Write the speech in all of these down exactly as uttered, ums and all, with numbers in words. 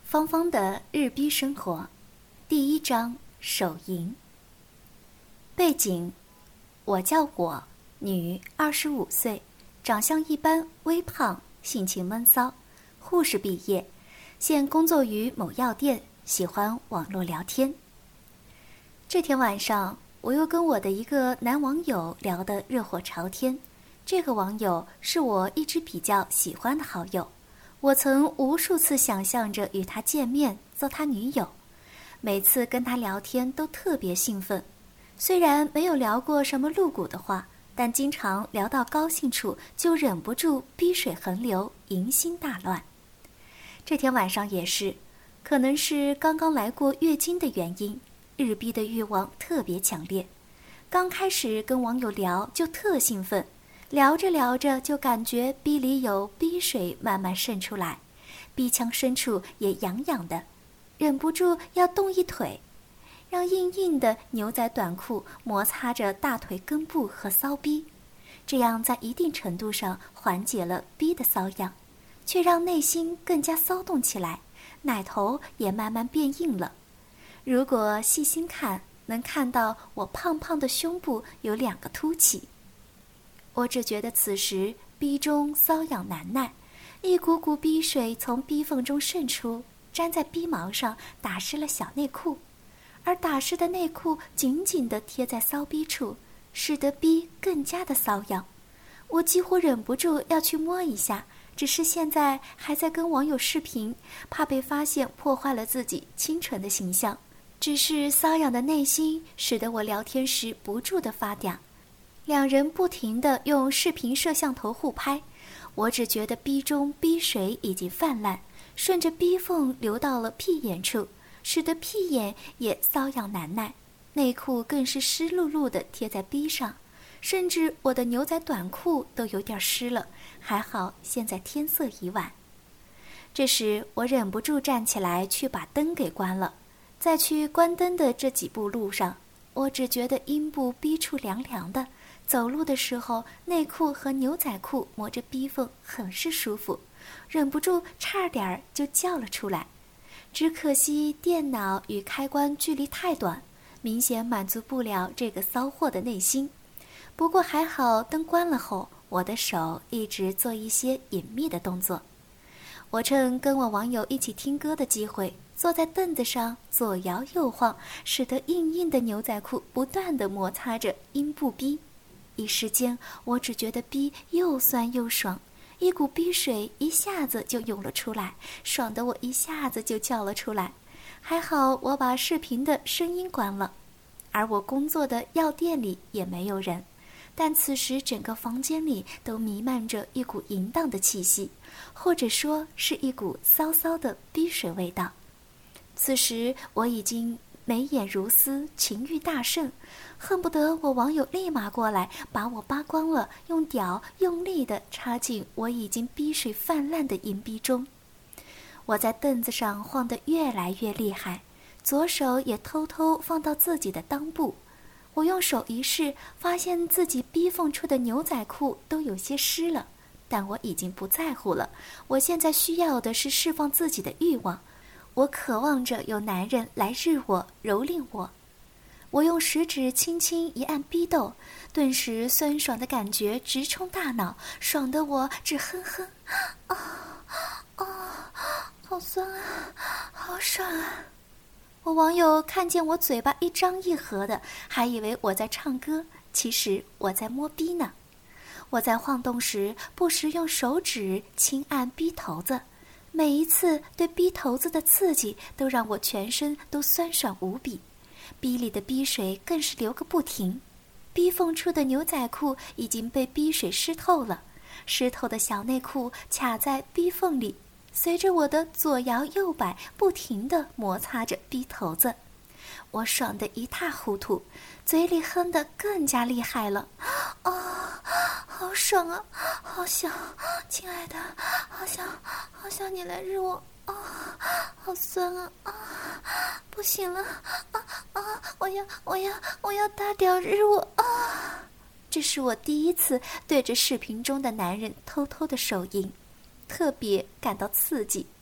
芳芳的日逼生活，第一章手淫。背景：我叫我，女，二十五岁，长相一般，微胖，性情闷骚，护士毕业，现工作于某药店，喜欢网络聊天。这天晚上，我又跟我的一个男网友聊得热火朝天。这个网友是我一直比较喜欢的好友。我曾无数次想象着与他见面，做他女友。每次跟他聊天都特别兴奋，虽然没有聊过什么露骨的话，但经常聊到高兴处就忍不住逼水横流，淫心大乱。这天晚上也是，可能是刚刚来过月经的原因，日逼的欲望特别强烈。刚开始跟网友聊就特兴奋，聊着聊着就感觉逼里有逼水慢慢渗出来，逼腔深处也痒痒的，忍不住要动一腿，让硬硬的牛仔短裤摩擦着大腿根部和骚逼，这样在一定程度上缓解了逼的瘙痒，却让内心更加骚动起来，奶头也慢慢变硬了。如果细心看，能看到我胖胖的胸部有两个凸起。我只觉得此时逼中瘙痒难耐，一股股逼水从逼缝中渗出，粘在逼毛上，打湿了小内裤，而打湿的内裤紧紧地贴在骚逼处，使得逼更加的瘙痒。我几乎忍不住要去摸一下，只是现在还在跟网友视频，怕被发现破坏了自己清纯的形象。只是瘙痒的内心使得我聊天时不住地发嗲。两人不停地用视频摄像头互拍，我只觉得逼中逼水已经泛滥，顺着逼缝流到了屁眼处，使得屁眼也瘙痒难耐，内裤更是湿漉漉地贴在逼上，甚至我的牛仔短裤都有点湿了，还好现在天色已晚。这时我忍不住站起来去把灯给关了，在去关灯的这几步路上，我只觉得阴部逼处凉凉的，走路的时候内裤和牛仔裤磨着逼缝很是舒服，忍不住差点儿就叫了出来。只可惜电脑与开关距离太短，明显满足不了这个骚货的内心。不过还好灯关了后，我的手一直做一些隐秘的动作。我趁跟我网友一起听歌的机会，坐在凳子上左摇右晃，使得硬硬的牛仔裤不断地摩擦着阴部逼。一时间我只觉得逼又酸又爽，一股逼水一下子就涌了出来，爽得我一下子就叫了出来。还好我把视频的声音关了，而我工作的药店里也没有人，但此时整个房间里都弥漫着一股淫荡的气息，或者说是一股骚骚的逼水味道。此时我已经眉眼如丝，情欲大盛，恨不得我网友立马过来把我扒光了，用屌用力地插进我已经逼水泛滥的阴逼中。我在凳子上晃得越来越厉害，左手也偷偷放到自己的裆部。我用手一试，发现自己逼缝处的牛仔裤都有些湿了，但我已经不在乎了。我现在需要的是释放自己的欲望，我渴望着有男人来日我，蹂躏我。我用食指轻轻一按逼斗，顿时酸爽的感觉直冲大脑，爽得我只哼哼，啊啊，好酸啊，好爽啊！我网友看见我嘴巴一张一合的，还以为我在唱歌，其实我在摸逼呢。我在晃动时，不时用手指轻按逼头子，每一次对逼头子的刺激都让我全身都酸爽无比，逼里的逼水更是流个不停。逼缝处的牛仔裤已经被逼水湿透了，湿透的小内裤卡在逼缝里，随着我的左摇右摆不停地摩擦着逼头子，我爽得一塌糊涂，嘴里哼得更加厉害了。啊，好爽啊，好想，亲爱的，好想好想你来日我啊，好酸啊啊，不行了啊啊，我要我要我要大屌日我啊！这是我第一次对着视频中的男人偷偷的手淫，特别感到刺激。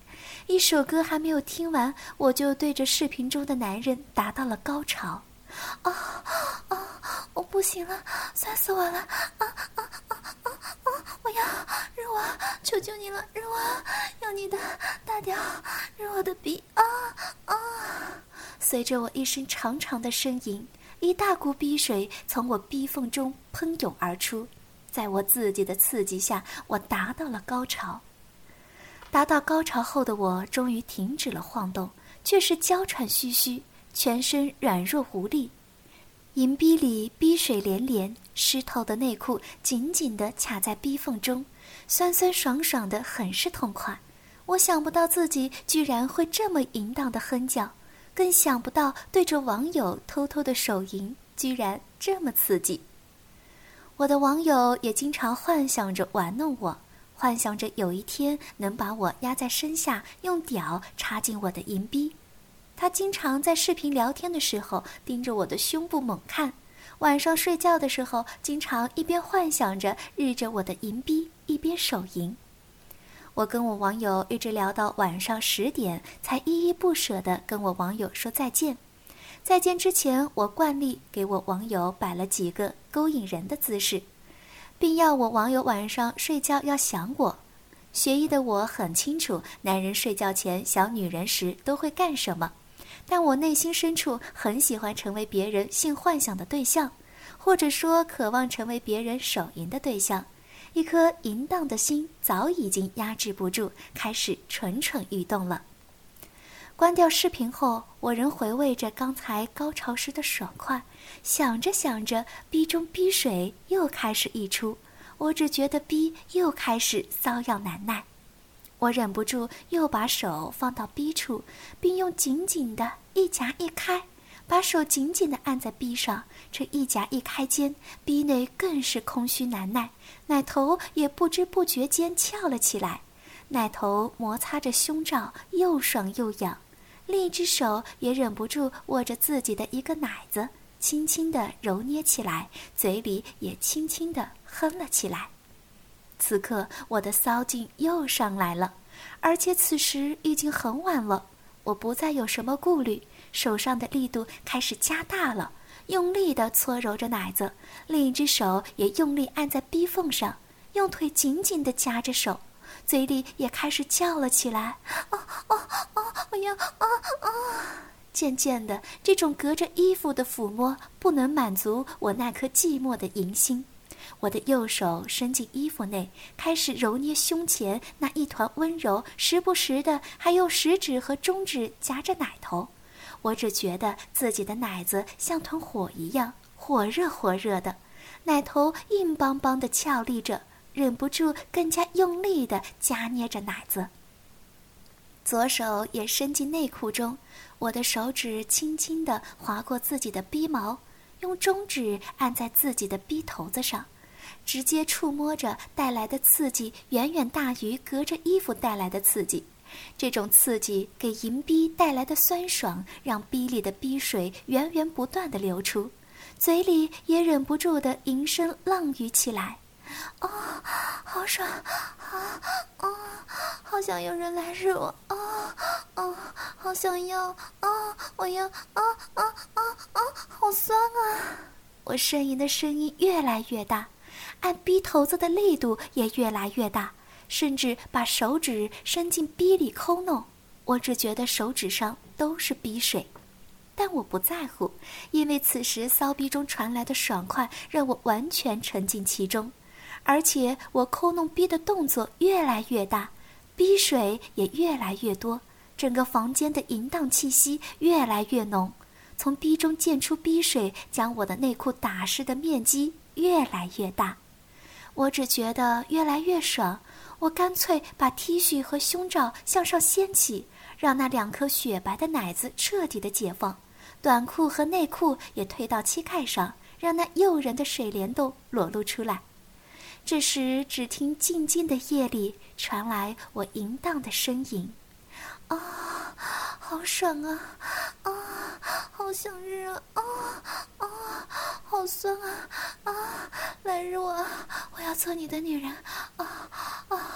一首歌还没有听完，我就对着视频中的男人达到了高潮。啊啊！我不行了，酸死我了！啊啊啊啊啊！我要日我，求求你了，日我，用你的大屌日我的逼！啊啊！随着我一声长长的呻吟，一大股逼水从我逼缝中喷涌而出。在我自己的刺激下，我达到了高潮。达到高潮后的我终于停止了晃动，却是娇喘吁吁，全身软弱无力。银逼里逼水连连，湿透的内裤紧紧地卡在逼缝中，酸酸爽爽的，很是痛快。我想不到自己居然会这么淫荡的哼叫，更想不到对着网友偷偷的手淫居然这么刺激。我的网友也经常幻想着玩弄我，幻想着有一天能把我压在身下，用屌插进我的银逼。他经常在视频聊天的时候盯着我的胸部猛看，晚上睡觉的时候经常一边幻想着日着我的银逼，一边手淫。我跟我网友一直聊到晚上十点，才依依不舍地跟我网友说再见。再见之前，我惯例给我网友摆了几个勾引人的姿势，并要我网友晚上睡觉要想我。学医的我很清楚，男人睡觉前想女人时都会干什么，但我内心深处很喜欢成为别人性幻想的对象，或者说渴望成为别人手淫的对象。一颗淫荡的心早已经压制不住，开始蠢蠢欲动了。关掉视频后，我仍回味着刚才高潮时的爽快，想着想着，逼中逼水又开始溢出，我只觉得逼又开始瘙痒难耐。我忍不住又把手放到逼处，并用紧紧的一夹一开，把手紧紧地按在逼上。这一夹一开间，逼内更是空虚难耐，奶头也不知不觉间翘了起来，奶头摩擦着胸罩，又爽又痒。另一只手也忍不住握着自己的一个奶子，轻轻地揉捏起来，嘴里也轻轻地哼了起来。此刻我的骚劲又上来了，而且此时已经很晚了，我不再有什么顾虑，手上的力度开始加大了，用力地搓揉着奶子，另一只手也用力按在逼缝上，用腿紧紧地夹着手，嘴里也开始叫了起来，啊啊啊！我要啊啊！渐渐的，这种隔着衣服的抚摸不能满足我那颗寂寞的淫心。我的右手伸进衣服内，开始揉捏胸前那一团温柔，时不时的还用食指和中指夹着奶头。我只觉得自己的奶子像团火一样，火热火热的，奶头硬邦邦的翘立着，忍不住更加用力地夹捏着奶子。左手也伸进内裤中，我的手指轻轻地划过自己的逼毛，用中指按在自己的逼头子上，直接触摸着带来的刺激远远大于隔着衣服带来的刺激。这种刺激给淫逼带来的酸爽，让逼里的逼水源源不断地流出，嘴里也忍不住地吟声浪语起来。哦，好爽啊！哦，好想有人来日我！哦哦，好想要！哦，我要！啊啊啊啊！好酸啊！我呻吟的声音越来越大，按逼头子的力度也越来越大，甚至把手指伸进逼里抠弄。我只觉得手指上都是逼水，但我不在乎，因为此时骚逼中传来的爽快让我完全沉浸其中。而且我抠弄逼的动作越来越大，逼水也越来越多，整个房间的淫荡气息越来越浓，从逼中溅出逼水，将我的内裤打湿的面积越来越大。我只觉得越来越爽，我干脆把 T 恤和胸罩向上掀起，让那两颗雪白的奶子彻底的解放，短裤和内裤也推到膝盖上，让那诱人的水帘洞裸露出来。这时只听静静的夜里传来我淫荡的呻吟，啊，好爽啊，啊，好想日啊，啊啊，好酸啊，啊，来日我，我要做你的女人，啊啊，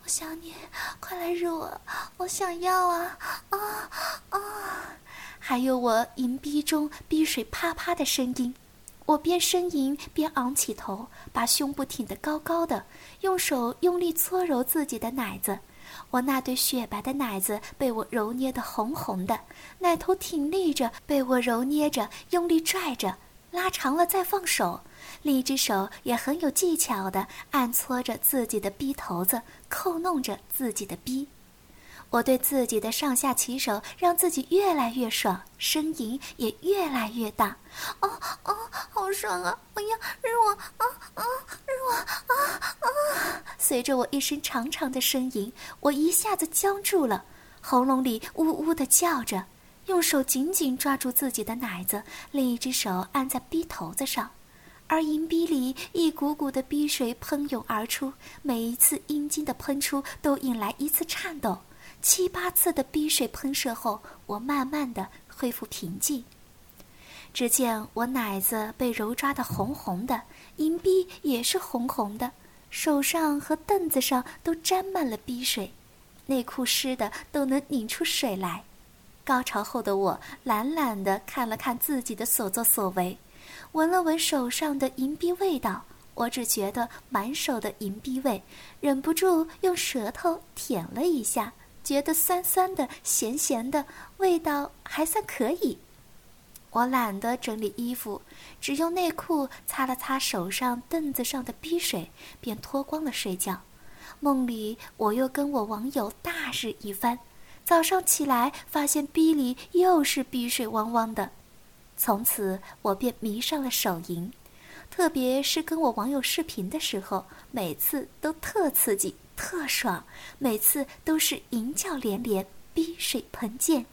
我想你，快来日我，我想要啊啊啊！还有我淫逼中逼水啪啪的声音。我边呻吟边昂起头，把胸部挺得高高的，用手用力搓揉自己的奶子。我那对雪白的奶子被我揉捏得红红的，奶头挺立着，被我揉捏着，用力拽着，拉长了再放手。另一只手也很有技巧地按搓着自己的逼头子，扣弄着自己的逼。我对自己的上下其手，让自己越来越爽，呻吟也越来越大。哦哦，好爽啊！我要日我啊啊，日我啊啊！随着我一声长长的呻吟，我一下子僵住了，喉咙里呜呜地叫着，用手紧紧抓住自己的奶子，另一只手按在逼头子上。而阴逼里一股股的逼水喷涌而出，每一次阴茎的喷出都引来一次颤抖。七八次的逼水喷射后，我慢慢的恢复平静。只见我奶子被揉抓得红红的，阴逼也是红红的，手上和凳子上都沾满了逼水，内裤湿的都能拧出水来。高潮后的我懒懒地看了看自己的所作所为，闻了闻手上的银币味道，我只觉得满手的银币味，忍不住用舌头舔了一下，觉得酸酸的咸咸的，味道还算可以。我懒得整理衣服，只用内裤擦了擦手上凳子上的逼水，便脱光了睡觉。梦里我又跟我网友大日一番，早上起来发现逼里又是逼水汪汪的。从此我便迷上了手淫，特别是跟我网友视频的时候，每次都特刺激特爽，每次都是淫叫连连，逼水喷溅。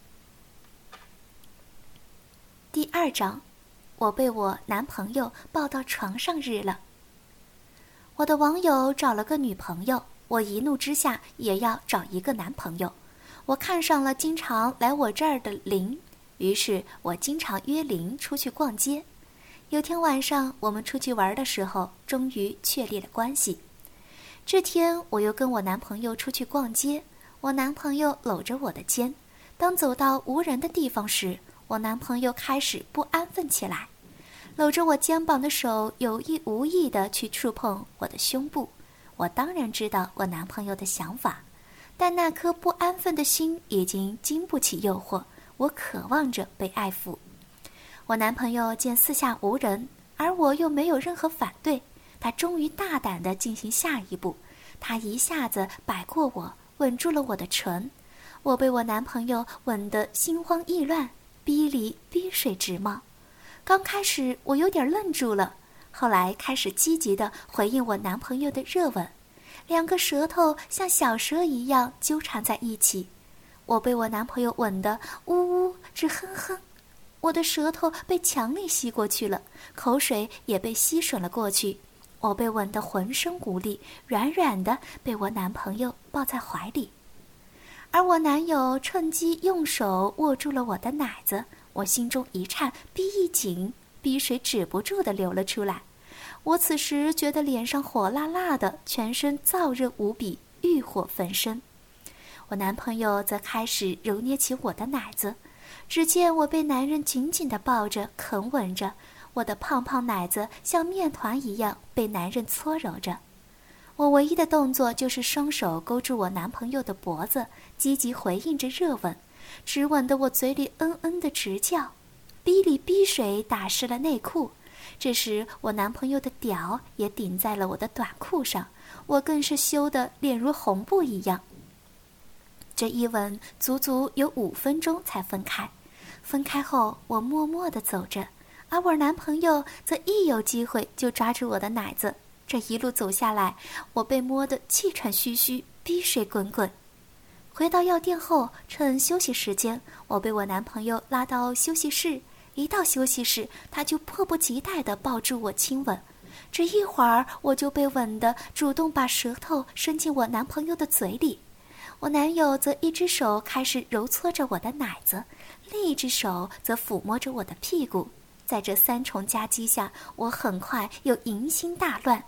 第二章，我被我男朋友抱到床上日了。我的网友找了个女朋友，我一怒之下也要找一个男朋友。我看上了经常来我这儿的林，于是我经常约林出去逛街。有天晚上我们出去玩的时候，终于确立了关系。这天我又跟我男朋友出去逛街，我男朋友搂着我的肩，当走到无人的地方时，我男朋友开始不安分起来，搂着我肩膀的手有意无意地去触碰我的胸部。我当然知道我男朋友的想法，但那颗不安分的心已经经不起诱惑，我渴望着被爱抚。我男朋友见四下无人，而我又没有任何反对，他终于大胆地进行下一步。他一下子摆过我，吻住了我的唇。我被我男朋友吻得心慌意乱，逼里逼水直冒。刚开始我有点愣住了，后来开始积极地回应我男朋友的热吻，两个舌头像小蛇一样纠缠在一起。我被我男朋友吻得呜呜直哼哼，我的舌头被强力吸过去了，口水也被吸吮了过去。我被吻得浑身无力，软软的被我男朋友抱在怀里，而我男友趁机用手握住了我的奶子。我心中一颤，逼一紧，逼水止不住地流了出来。我此时觉得脸上火辣辣的，全身燥热无比，欲火焚身。我男朋友则开始揉捏起我的奶子，只见我被男人紧紧地抱着啃吻着，我的胖胖奶子像面团一样被男人搓揉着。我唯一的动作就是双手勾住我男朋友的脖子，积极回应着热吻，直吻得我嘴里嗯嗯的直叫，逼里逼水打湿了内裤。这时我男朋友的屌也顶在了我的短裤上，我更是羞得脸如红布一样。这一吻足足有五分钟才分开，分开后我默默地走着，而我男朋友则一有机会就抓住我的奶子。这一路走下来，我被摸得气喘吁吁，逼水滚滚。回到药店后，趁休息时间，我被我男朋友拉到休息室。一到休息室，他就迫不及待地抱住我亲吻。只一会儿，我就被吻得主动把舌头伸进我男朋友的嘴里。我男友则一只手开始揉搓着我的奶子，另一只手则抚摸着我的屁股。在这三重夹击下，我很快又淫心大乱，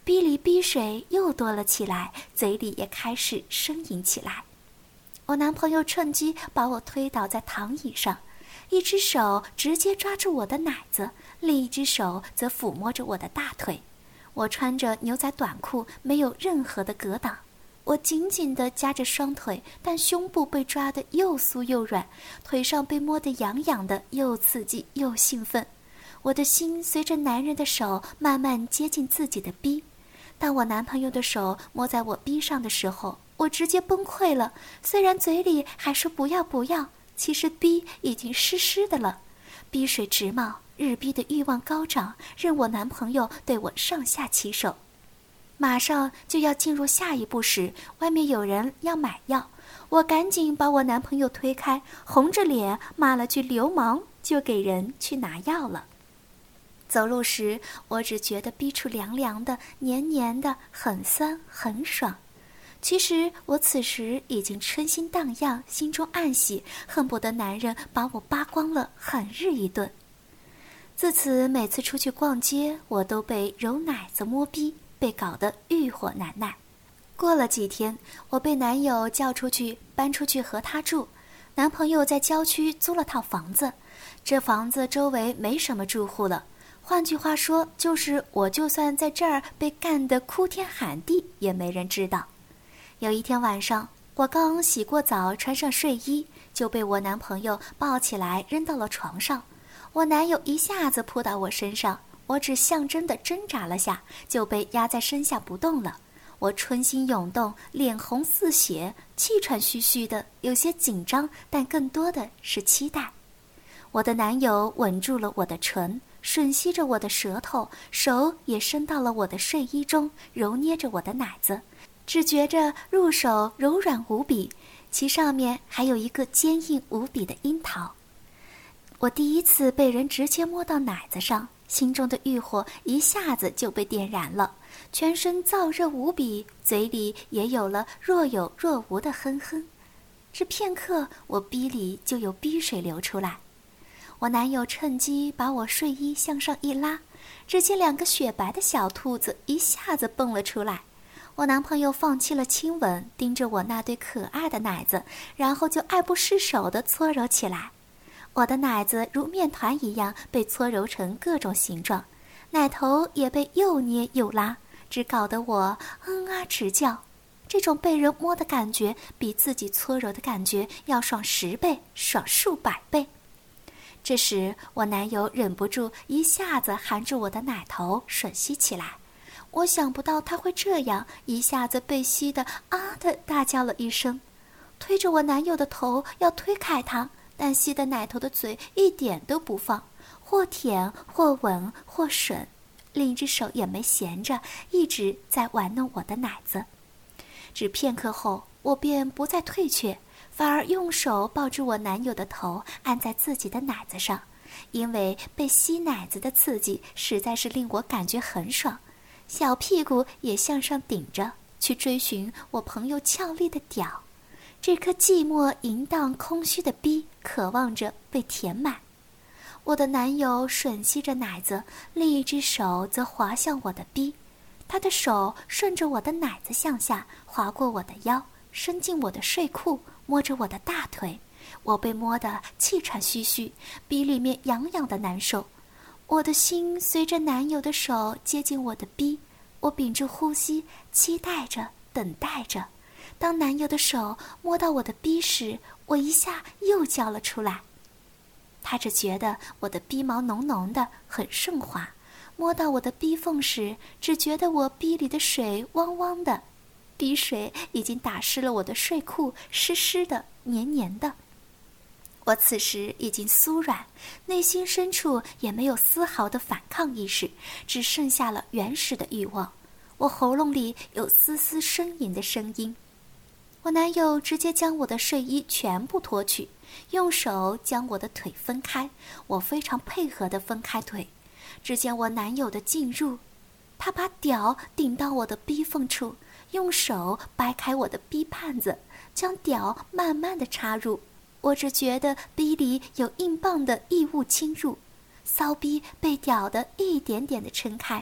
逼里逼水又多了起来，嘴里也开始呻吟起来。我男朋友趁机把我推倒在躺椅上，一只手直接抓住我的奶子，另一只手则抚摸着我的大腿。我穿着牛仔短裤，没有任何的隔挡。我紧紧地夹着双腿，但胸部被抓得又酥又软，腿上被摸得痒痒的，又刺激又兴奋。我的心随着男人的手慢慢接近自己的逼。当我男朋友的手摸在我逼上的时候，我直接崩溃了。虽然嘴里还说不要不要，其实逼已经湿湿的了，逼水直冒，日逼的欲望高涨，任我男朋友对我上下其手。马上就要进入下一步时，外面有人要买药，我赶紧把我男朋友推开，红着脸骂了句流氓，就给人去拿药了。走路时，我只觉得逼处凉凉的、黏黏的，很酸很爽。其实我此时已经春心荡漾，心中暗喜，恨不得男人把我扒光了，狠日一顿。自此每次出去逛街，我都被揉奶子摸逼，被搞得欲火难耐。过了几天，我被男友叫出去搬出去和他住。男朋友在郊区租了套房子，这房子周围没什么住户了，换句话说，就是我就算在这儿被干得哭天喊地，也没人知道。有一天晚上，我刚洗过澡，穿上睡衣，就被我男朋友抱起来扔到了床上。我男友一下子扑到我身上，我只象征地挣扎了下，就被压在身下不动了。我春心涌动，脸红似血，气喘吁吁的，有些紧张，但更多的是期待。我的男友吻住了我的唇，吮吸着我的舌头，手也伸到了我的睡衣中，揉捏着我的奶子，只觉着入手柔软无比，其上面还有一个坚硬无比的樱桃。我第一次被人直接摸到奶子上，心中的欲火一下子就被点燃了，全身燥热无比，嘴里也有了若有若无的哼哼。只片刻，我逼里就有逼水流出来。我男友趁机把我睡衣向上一拉，只见两个雪白的小兔子一下子蹦了出来。我男朋友放弃了亲吻，盯着我那对可爱的奶子，然后就爱不释手地搓揉起来。我的奶子如面团一样被搓揉成各种形状，奶头也被又捏又拉，只搞得我嗯啊直叫。这种被人摸的感觉比自己搓揉的感觉要爽十倍，爽数百倍。这时我男友忍不住一下子含住我的奶头吮吸起来，我想不到他会这样，一下子被吸得啊的大叫了一声，推着我男友的头要推开他，但吸的奶头的嘴一点都不放，或舔或吻或吮，另一只手也没闲着，一直在玩弄我的奶子。只片刻后，我便不再退却，反而用手抱住我男友的头，按在自己的奶子上，因为被吸奶子的刺激实在是令我感觉很爽，小屁股也向上顶着，去追寻我朋友俏丽的屌。这颗寂寞淫荡空虚的逼渴望着被填满。我的男友吮吸着奶子，另一只手则滑向我的逼，他的手顺着我的奶子向下滑过我的腰，伸进我的睡裤，摸着我的大腿。我被摸得气喘吁吁，逼里面痒痒的难受。我的心随着男友的手接近我的逼，我屏住呼吸，期待着，等待着。当男友的手摸到我的逼时，我一下又叫了出来。他只觉得我的逼毛浓浓的，很顺滑，摸到我的逼缝时，只觉得我逼里的水汪汪的，逼水已经打湿了我的睡裤，湿湿的，黏黏的。我此时已经酥软，内心深处也没有丝毫的反抗意识，只剩下了原始的欲望。我喉咙里有丝丝呻吟的声音。我男友直接将我的睡衣全部脱去，用手将我的腿分开，我非常配合地分开腿。只见我男友的进入，他把屌顶到我的逼缝处，用手掰开我的逼畔子，将屌慢慢地插入。我只觉得逼里有硬棒的异物侵入，骚逼被屌的一点点地撑开，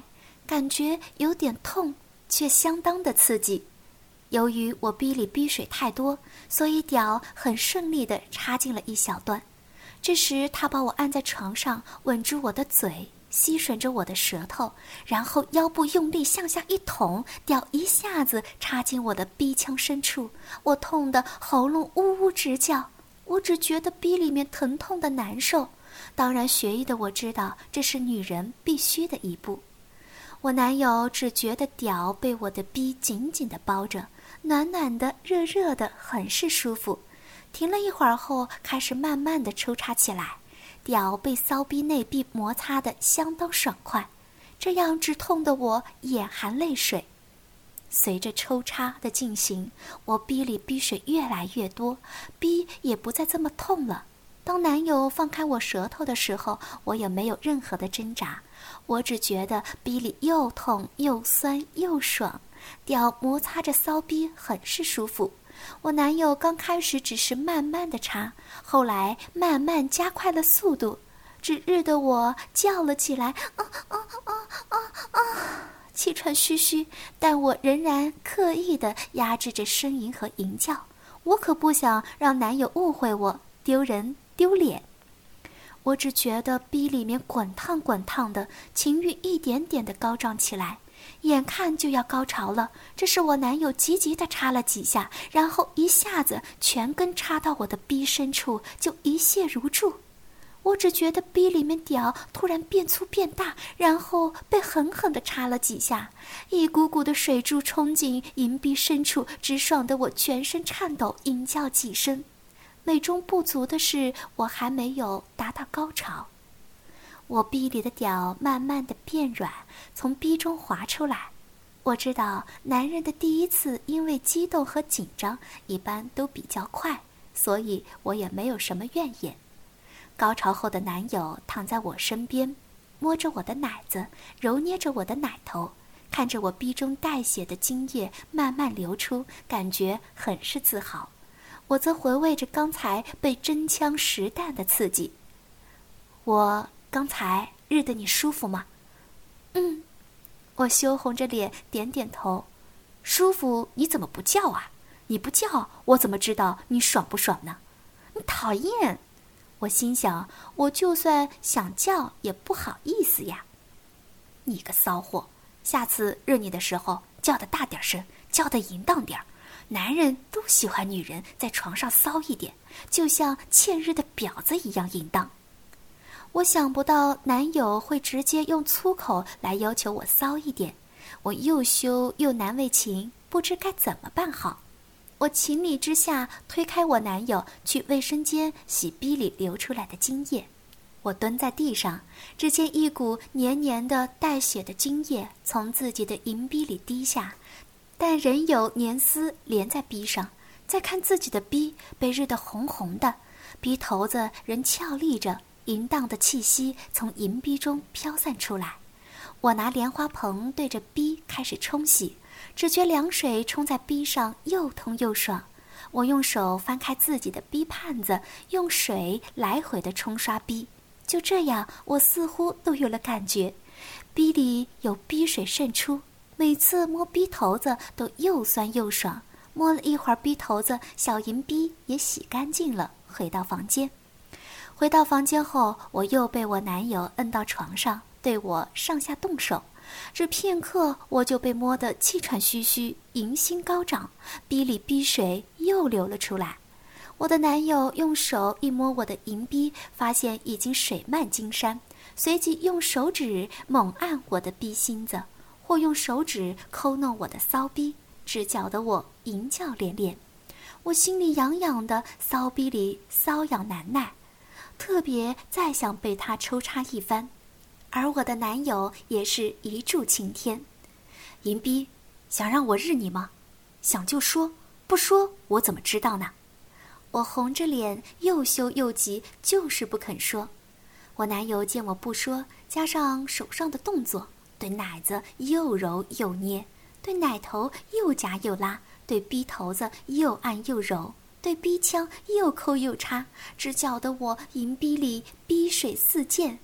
感觉有点痛，却相当的刺激。由于我逼里逼水太多，所以屌很顺利地插进了一小段。这时他把我按在床上，吻住我的嘴，吸吮着我的舌头，然后腰部用力向下一捅，屌一下子插进我的逼腔深处，我痛得喉咙呜呜直叫。我只觉得逼里面疼痛的难受，当然学医的我知道这是女人必须的一步。我男友只觉得屌被我的逼紧紧地包着，暖暖的热热的，很是舒服。停了一会儿后，开始慢慢地抽插起来，屌被骚逼内壁摩擦得相当爽快，这样止痛的我眼含泪水。随着抽插的进行，我逼里逼水越来越多，逼也不再这么痛了。当男友放开我舌头的时候，我也没有任何的挣扎，我只觉得逼里又痛又酸又爽，屌摩擦着骚逼很是舒服。我男友刚开始只是慢慢的插，后来慢慢加快了速度，只日的我叫了起来，啊啊啊啊啊！气喘吁吁，但我仍然刻意地压制着呻吟和吟叫，我可不想让男友误会我，丢人丢脸。我只觉得逼里面滚烫滚烫的，情欲一点点地高涨起来，眼看就要高潮了。这时我男友急急地插了几下，然后一下子全根插到我的逼深处，就一泻如注。我只觉得逼里面屌突然变粗变大，然后被狠狠地插了几下，一股股的水柱冲进银逼深处，直爽得我全身颤抖，吟叫几声。美中不足的是，我还没有达到高潮。我逼里的屌慢慢地变软，从逼中滑出来。我知道男人的第一次因为激动和紧张一般都比较快，所以我也没有什么怨言。高潮后的男友躺在我身边，摸着我的奶子，揉捏着我的奶头，看着我逼中带血的精液慢慢流出，感觉很是自豪。我则回味着刚才被真枪实弹的刺激。我刚才日得你舒服吗？嗯，我羞红着脸点点头。舒服你怎么不叫啊？你不叫我怎么知道你爽不爽呢？你讨厌！我心想，我就算想叫也不好意思呀。你个骚货，下次日你的时候叫得大点声，叫得淫荡点儿。男人都喜欢女人在床上骚一点，就像欠日的婊子一样淫荡。我想不到男友会直接用粗口来要求我骚一点，我又羞又难为情，不知该怎么办好。我情理之下推开我男友，去卫生间洗逼里流出来的精液。我蹲在地上，只见一股黏黏的带血的精液从自己的银逼里滴下，但仍有黏丝连在逼上。再看自己的逼被日得红红的，逼头子仍翘立着，淫荡的气息从银逼中飘散出来。我拿莲花盆对着逼开始冲洗，只觉凉水冲在逼上又痛又爽。我用手翻开自己的逼畔子，用水来回的冲刷逼。就这样，我似乎都有了感觉，逼里有逼水渗出，每次摸逼头子都又酸又爽。摸了一会儿逼头子，小银逼也洗干净了，回到房间。回到房间后，我又被我男友摁到床上，对我上下动手。只片刻，我就被摸得气喘吁吁，淫心高涨，逼里逼水又流了出来。我的男友用手一摸我的银逼，发现已经水漫金山，随即用手指猛按我的逼心子，或用手指抠弄我的骚逼，只搅得我淫叫连连。我心里痒痒的，骚逼里瘙痒难耐，特别再想被他抽插一番。而我的男友也是一柱擎天。银逼，想让我日你吗？想就说，不说我怎么知道呢？我红着脸，又羞又急，就是不肯说。我男友见我不说，加上手上的动作，对奶子又揉又捏，对奶头又夹又拉，对逼头子又按又揉，对逼腔又抠又插，只搅得我银逼里逼水四溅。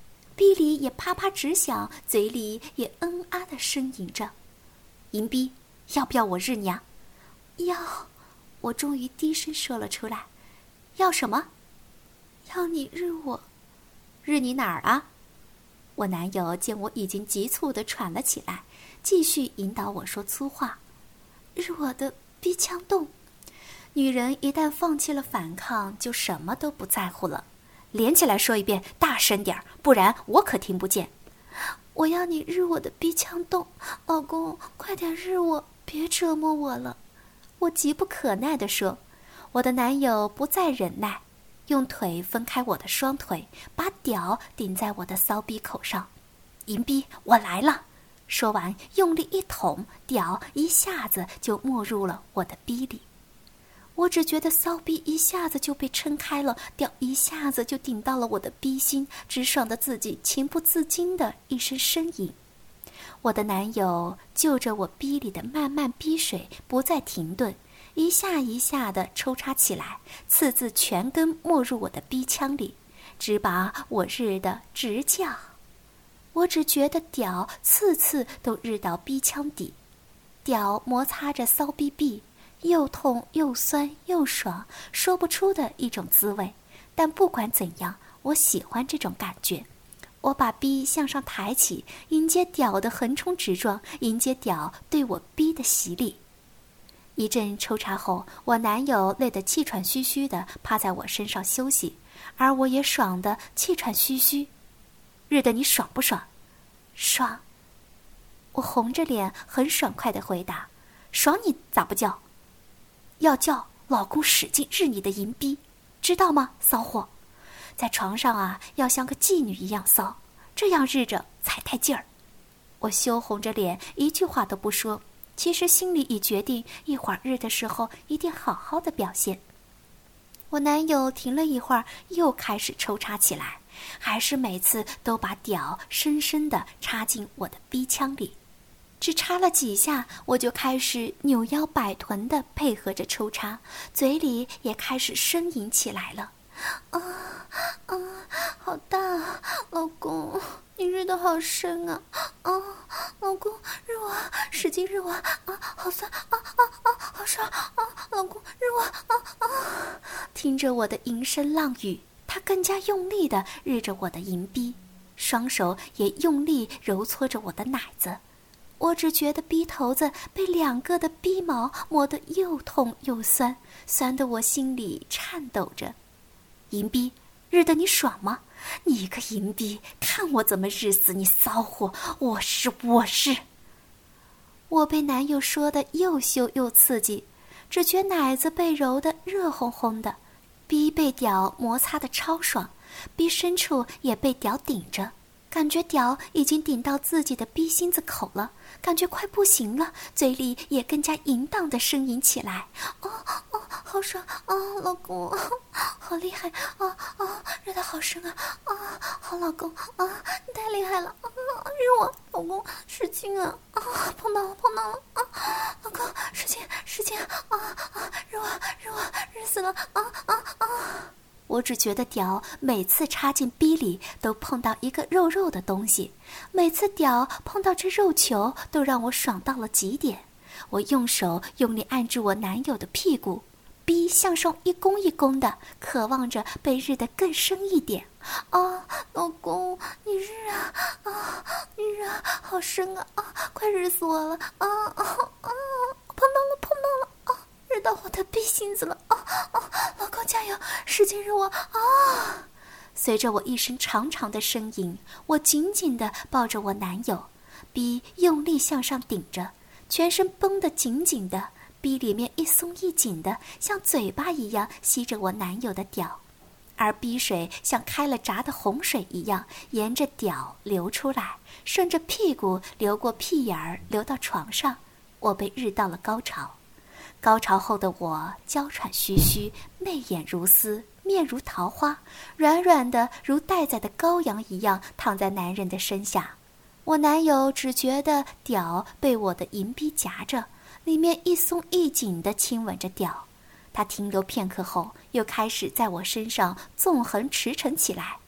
逼里也啪啪直响，嘴里也嗯啊的呻吟着。淫逼，要不要我日你啊？要，我终于低声说了出来。要什么？要你日我。日你哪儿啊？我男友见我已经急促地喘了起来，继续引导我说粗话。日我的逼腔洞。女人一旦放弃了反抗，就什么都不在乎了。连起来说一遍，大声点儿，不然我可听不见。我要你日我的逼腔洞，老公，快点日我，别折磨我了。我急不可耐地说。我的男友不再忍耐，用腿分开我的双腿，把屌顶在我的骚逼口上。淫逼，我来了！说完，用力一捅，屌一下子就没入了我的逼里。我只觉得骚逼一下子就被撑开了，屌一下子就顶到了我的逼心，直爽的自己情不自禁的一声呻吟。我的男友就着我逼里的漫漫逼水不再停顿，一下一下的抽插起来，次次全根没入我的逼腔里，只把我日得直叫。我只觉得屌次次都日到逼腔底，屌摩擦着骚逼壁，又痛又酸又爽，说不出的一种滋味。但不管怎样，我喜欢这种感觉。我把逼向上抬起，迎接屌的横冲直撞，迎接屌对我逼的洗礼。一阵抽插后，我男友累得气喘吁吁地趴在我身上休息，而我也爽得气喘吁吁。日的你爽不爽？爽。我红着脸很爽快地回答。爽你咋不叫？要叫，老公使劲日你的淫逼，知道吗，骚货？在床上啊，要像个妓女一样骚，这样日着才带劲儿。我羞红着脸，一句话都不说，其实心里已决定，一会儿日的时候一定好好的表现。我男友停了一会儿，又开始抽插起来，还是每次都把屌深深地插进我的逼腔里。只插了几下，我就开始扭腰摆臀地配合着抽插，嘴里也开始呻吟起来了。啊啊，好大啊，老公，你日得好深啊！啊，老公，日我，使劲日我啊，好酸啊啊啊，好爽啊！老公，日我啊啊！听着我的淫声浪语，他更加用力地日着我的淫逼，双手也用力揉搓着我的奶子。我只觉得逼头子被两个的逼毛磨得又痛又酸，酸得我心里颤抖着。淫逼，日得你爽吗？你个淫逼，看我怎么日死你骚货！我是我是。我被男友说得又羞又刺激，只觉奶子被揉得热烘烘的，逼被屌摩擦得超爽，逼深处也被屌顶着。感觉屌已经顶到自己的逼心子口了，感觉快不行了，嘴里也更加淫荡地呻吟起来。哦哦，好爽啊，老公，好厉害啊啊，热得好深啊啊，好老公啊，你太厉害了啊，日我，老公使劲啊啊，碰到了碰到了啊，老公使劲使劲啊啊，日我日我日死了啊啊啊！我只觉得屌每次插进逼里都碰到一个肉肉的东西，每次屌碰到这肉球都让我爽到了极点。我用手用力按住我男友的屁股，逼向上一弓一弓的，渴望着被日得更深一点。啊，老公，你日啊啊，你日啊，好深啊啊，快日死我了啊啊啊！碰到了碰到了啊！日到我的逼心子了啊啊！老公加油，使劲日我啊！随着我一声长长的呻吟，我紧紧地抱着我男友，逼用力向上顶着，全身绷得紧紧的，逼里面一松一紧的，像嘴巴一样吸着我男友的屌，而逼水像开了闸的洪水一样，沿着屌流出来，顺着屁股流过屁眼儿，流到床上，我被日到了高潮。高潮后的我娇喘吁吁，媚眼如丝，面如桃花，软软的如待宰的羔羊一样躺在男人的身下。我男友只觉得屌被我的银逼夹着，里面一松一紧地亲吻着屌。他停留片刻后，又开始在我身上纵横驰骋起来。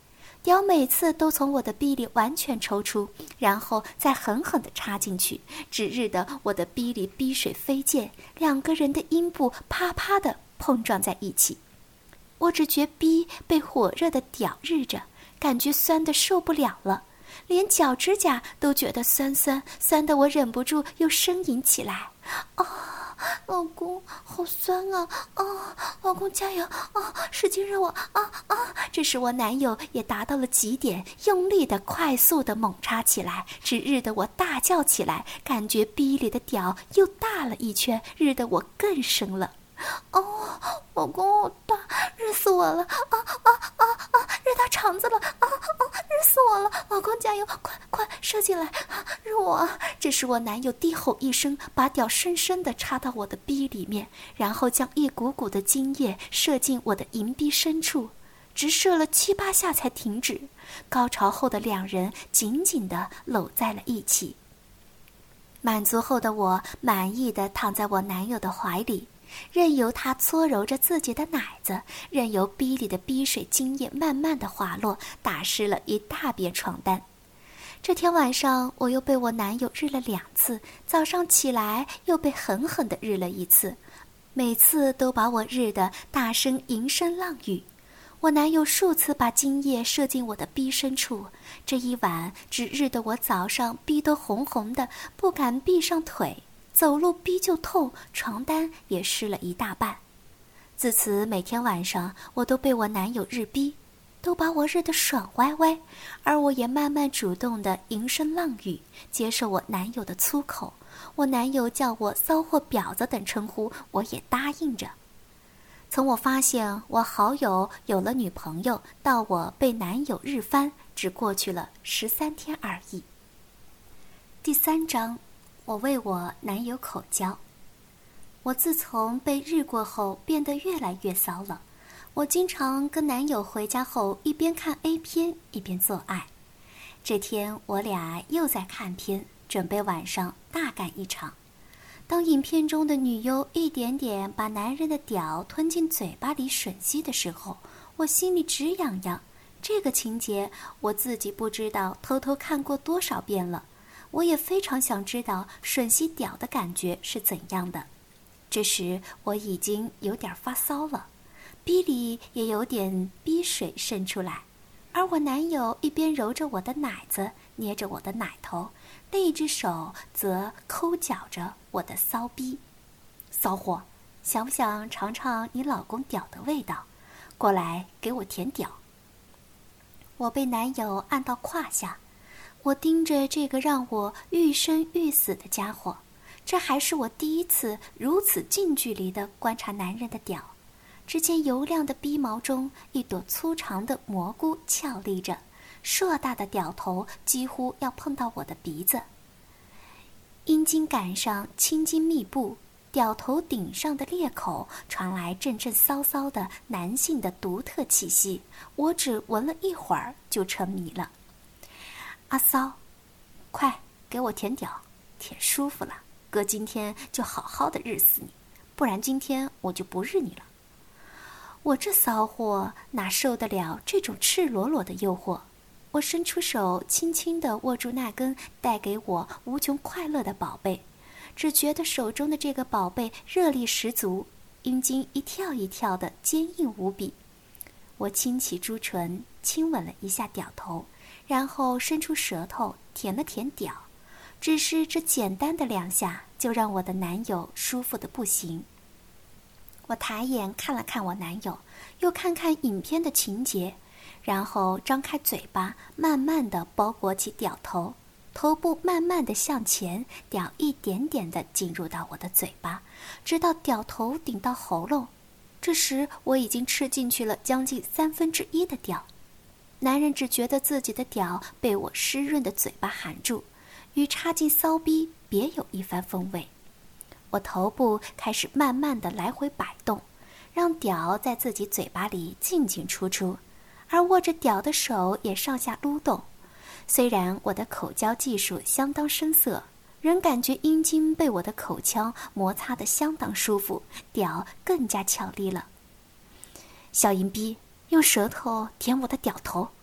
屌每次都从我的逼里完全抽出，然后再狠狠地插进去，只日的我的逼里逼水飞溅，两个人的阴部啪啪地碰撞在一起。我只觉逼被火热的屌日着，感觉酸得受不了了，连脚指甲都觉得酸酸酸得我忍不住又呻吟起来。啊，老公，好酸啊！啊，老公加油！啊，使劲热我！啊啊！这时我男友也达到了极点，用力的、快速的猛插起来，只日得我大叫起来，感觉逼里的屌又大了一圈，日得我更生了。哦，老公好大，日死我了！啊啊啊啊！日到肠子了！啊啊！日死我了！老公加油，快快射进来！啊，日我啊！这时我男友低吼一声，把屌深深地插到我的逼里面，然后将一股股的精液射进我的银逼深处，直射了七八下才停止。高潮后的两人紧紧地搂在了一起。满足后的我满意地躺在我男友的怀里，任由他搓揉着自己的奶子，任由逼里的逼水精液慢慢的滑落，打湿了一大遍床单。这天晚上我又被我男友日了两次，早上起来又被狠狠地日了一次，每次都把我日得大声吟声浪语。我男友数次把精液射进我的逼深处，这一晚只日得我早上逼得红红的，不敢闭上腿，走路逼就痛，床单也湿了一大半。自此每天晚上我都被我男友日逼，都把我日得爽歪歪，而我也慢慢主动地吟声浪语，接受我男友的粗口。我男友叫我骚货婊子等称呼，我也答应着。从我发现我好友有了女朋友，到我被男友日翻，只过去了十三天而已。第三章，我为我男友口交。我自从被日过后变得越来越骚了，我经常跟男友回家后一边看 A 片一边做爱。这天我俩又在看片，准备晚上大干一场。当影片中的女优一点点把男人的屌吞进嘴巴里吮吸的时候，我心里直痒痒。这个情节我自己不知道偷偷看过多少遍了，我也非常想知道吮吸屌的感觉是怎样的。这时我已经有点发骚了，逼里也有点逼水渗出来，而我男友一边揉着我的奶子，捏着我的奶头，另一只手则抠绞着我的骚逼。骚货，想不想尝尝你老公屌的味道？过来给我舔屌。我被男友按到胯下，我盯着这个让我欲生欲死的家伙，这还是我第一次如此近距离地观察男人的屌。只见油亮的逼毛中，一朵粗长的蘑菇翘立着，硕大的屌头几乎要碰到我的鼻子。阴茎杆上青筋密布，屌头顶上的裂口传来阵阵骚骚的男性的独特气息，我只闻了一会儿就沉迷了。阿骚，快给我舔屌，舔舒服了，哥今天就好好的日死你，不然今天我就不日你了。我这骚货哪受得了这种赤裸裸的诱惑？我伸出手轻轻地握住那根带给我无穷快乐的宝贝，只觉得手中的这个宝贝热力十足，阴茎一跳一跳的坚硬无比。我轻启朱唇，亲吻了一下屌头，然后伸出舌头舔了舔屌，只是这简单的两下就让我的男友舒服的不行。我抬眼看了看我男友，又看看影片的情节，然后张开嘴巴，慢慢地包裹起屌头，头部慢慢地向前，屌一点点地进入到我的嘴巴，直到屌头顶到喉咙。这时我已经吃进去了将近三分之一的屌。男人只觉得自己的屌被我湿润的嘴巴含住，与插进骚逼别有一番风味。我头部开始慢慢地来回摆动，让屌在自己嘴巴里进进出出，而握着屌的手也上下撸动。虽然我的口交技术相当生涩，仍感觉阴茎被我的口腔摩擦得相当舒服，屌更加俏丽了。小淫逼，用舌头舔我的屌头。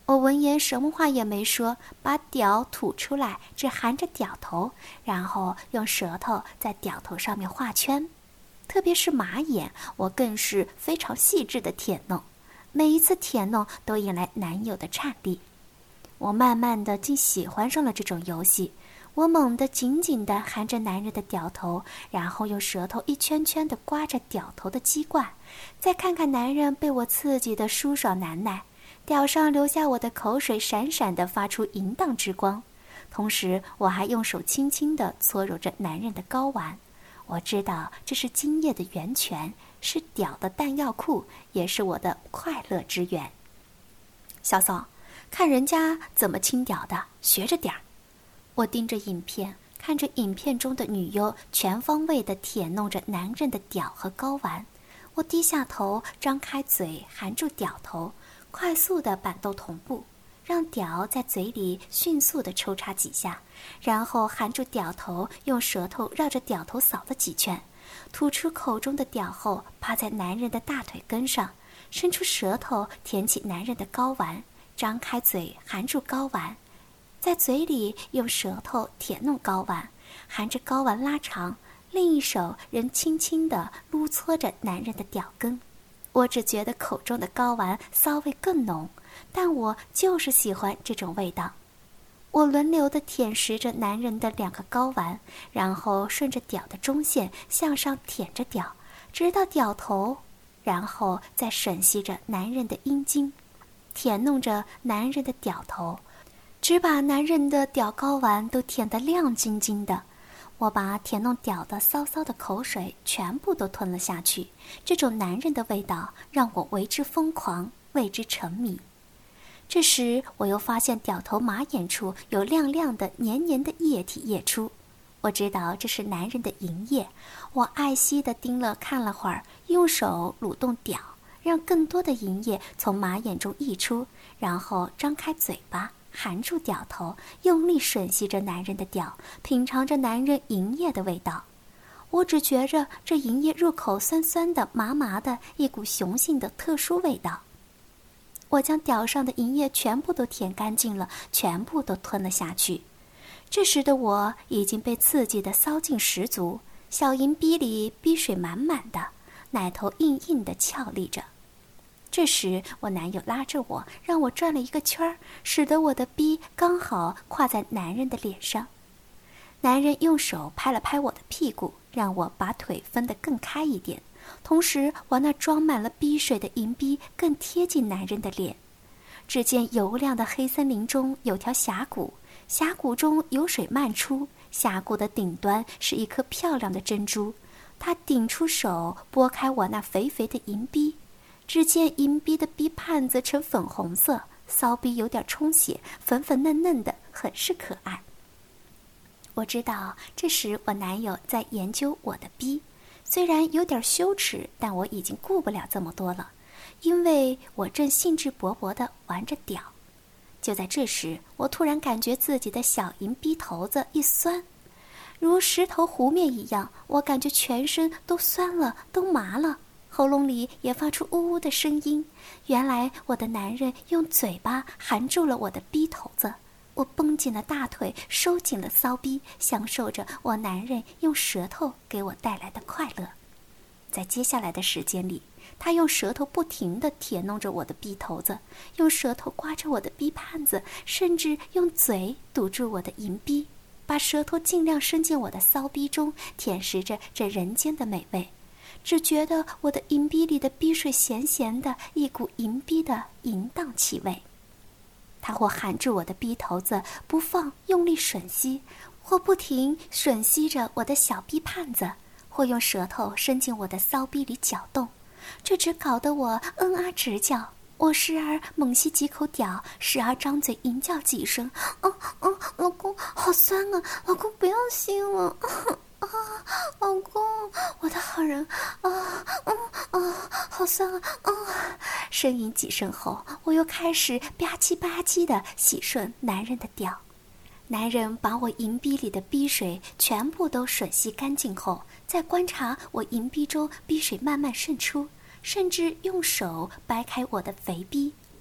我闻言什么话也没说，把屌吐出来，只含着屌头，然后用舌头在屌头上面画圈。特别是马眼，我更是非常细致的舔弄，每一次舔弄都引来男友的颤栗。我慢慢的竟喜欢上了这种游戏，我猛地紧紧地含着男人的屌头，然后用舌头一圈圈地刮着屌头的鸡冠，再看看男人被我刺激的舒爽难耐，屌上留下我的口水闪闪地发出淫荡之光。同时我还用手轻轻地搓揉着男人的睾丸。我知道这是精液的源泉，是屌的弹药库，也是我的快乐之源。小嫂，看人家怎么清屌的，学着点儿。我盯着影片，看着影片中的女优全方位地舔弄着男人的屌和睾丸。我低下头，张开嘴，含住屌头，快速地板斗同步，让屌在嘴里迅速地抽插几下，然后含住屌头，用舌头绕着屌头扫了几圈，吐出口中的屌后，趴在男人的大腿根上，伸出舌头舔起男人的睾丸，张开嘴含住睾丸，在嘴里用舌头舔弄睾丸，含着睾丸拉长，另一手仍轻轻地撸搓着男人的屌根。我只觉得口中的睾丸骚味更浓，但我就是喜欢这种味道。我轮流地舔食着男人的两个睾丸，然后顺着屌的中线向上舔着屌，直到屌头，然后再吮吸着男人的阴茎，舔弄着男人的屌头，只把男人的屌睾丸都舔得亮晶晶的。我把舔弄屌的骚骚的口水全部都吞了下去，这种男人的味道让我为之疯狂，为之沉迷。这时我又发现屌头马眼处有亮亮的黏黏的液体液出，我知道这是男人的淫液。我爱惜地盯了看了会儿，用手蠕动屌，让更多的淫液从马眼中溢出，然后张开嘴巴含住屌头，用力吮吸着男人的屌，品尝着男人淫液的味道。我只觉着这淫液入口酸酸的麻麻的，一股雄性的特殊味道。我将屌上的淫液全部都舔干净了，全部都吞了下去。这时的我已经被刺激的骚劲十足，小淫逼里逼水满满的，奶头硬硬的翘立着。这时我男友拉着我，让我转了一个圈儿，使得我的逼刚好跨在男人的脸上。男人用手拍了拍我的屁股，让我把腿分得更开一点，同时我那装满了逼水的银逼更贴近男人的脸。只见油亮的黑森林中有条峡谷，峡谷中有水漫出，峡谷的顶端是一颗漂亮的珍珠。他顶出手拨开我那肥肥的银逼，只见银逼的逼畔子呈粉红色，骚逼有点充血，粉粉嫩嫩的，很是可爱。我知道这时我男友在研究我的逼，虽然有点羞耻，但我已经顾不了这么多了，因为我正兴致勃勃地玩着屌。就在这时，我突然感觉自己的小银逼头子一酸，如石头糊面一样，我感觉全身都酸了，都麻了，喉咙里也发出呜呜的声音。原来我的男人用嘴巴含住了我的逼头子，我绷紧了大腿，收紧了骚逼，享受着我男人用舌头给我带来的快乐。在接下来的时间里，他用舌头不停地舔弄着我的逼头子，用舌头刮着我的逼畔子，甚至用嘴堵住我的银逼，把舌头尽量伸进我的骚逼中，舔食着这人间的美味。只觉得我的银逼里的逼水咸咸的，一股银逼的淫荡气味。他或含住我的逼头子不放，用力吮吸，或不停吮吸着我的小逼畔子，或用舌头伸进我的骚逼里搅动。这只搞得我嗯啊直叫，我时而猛吸几口屌，时而张嘴淫叫几声。嗯嗯，老公好酸啊，老公不要吸了。啊，老公，我的好人啊，嗯啊，好酸啊，啊！呻吟几声后，我又开始吧唧吧唧地洗顺男人的屌。男人把我银逼里的逼水全部都吮吸干净后，再观察我银逼中逼水慢慢渗出，甚至用手掰开我的肥逼，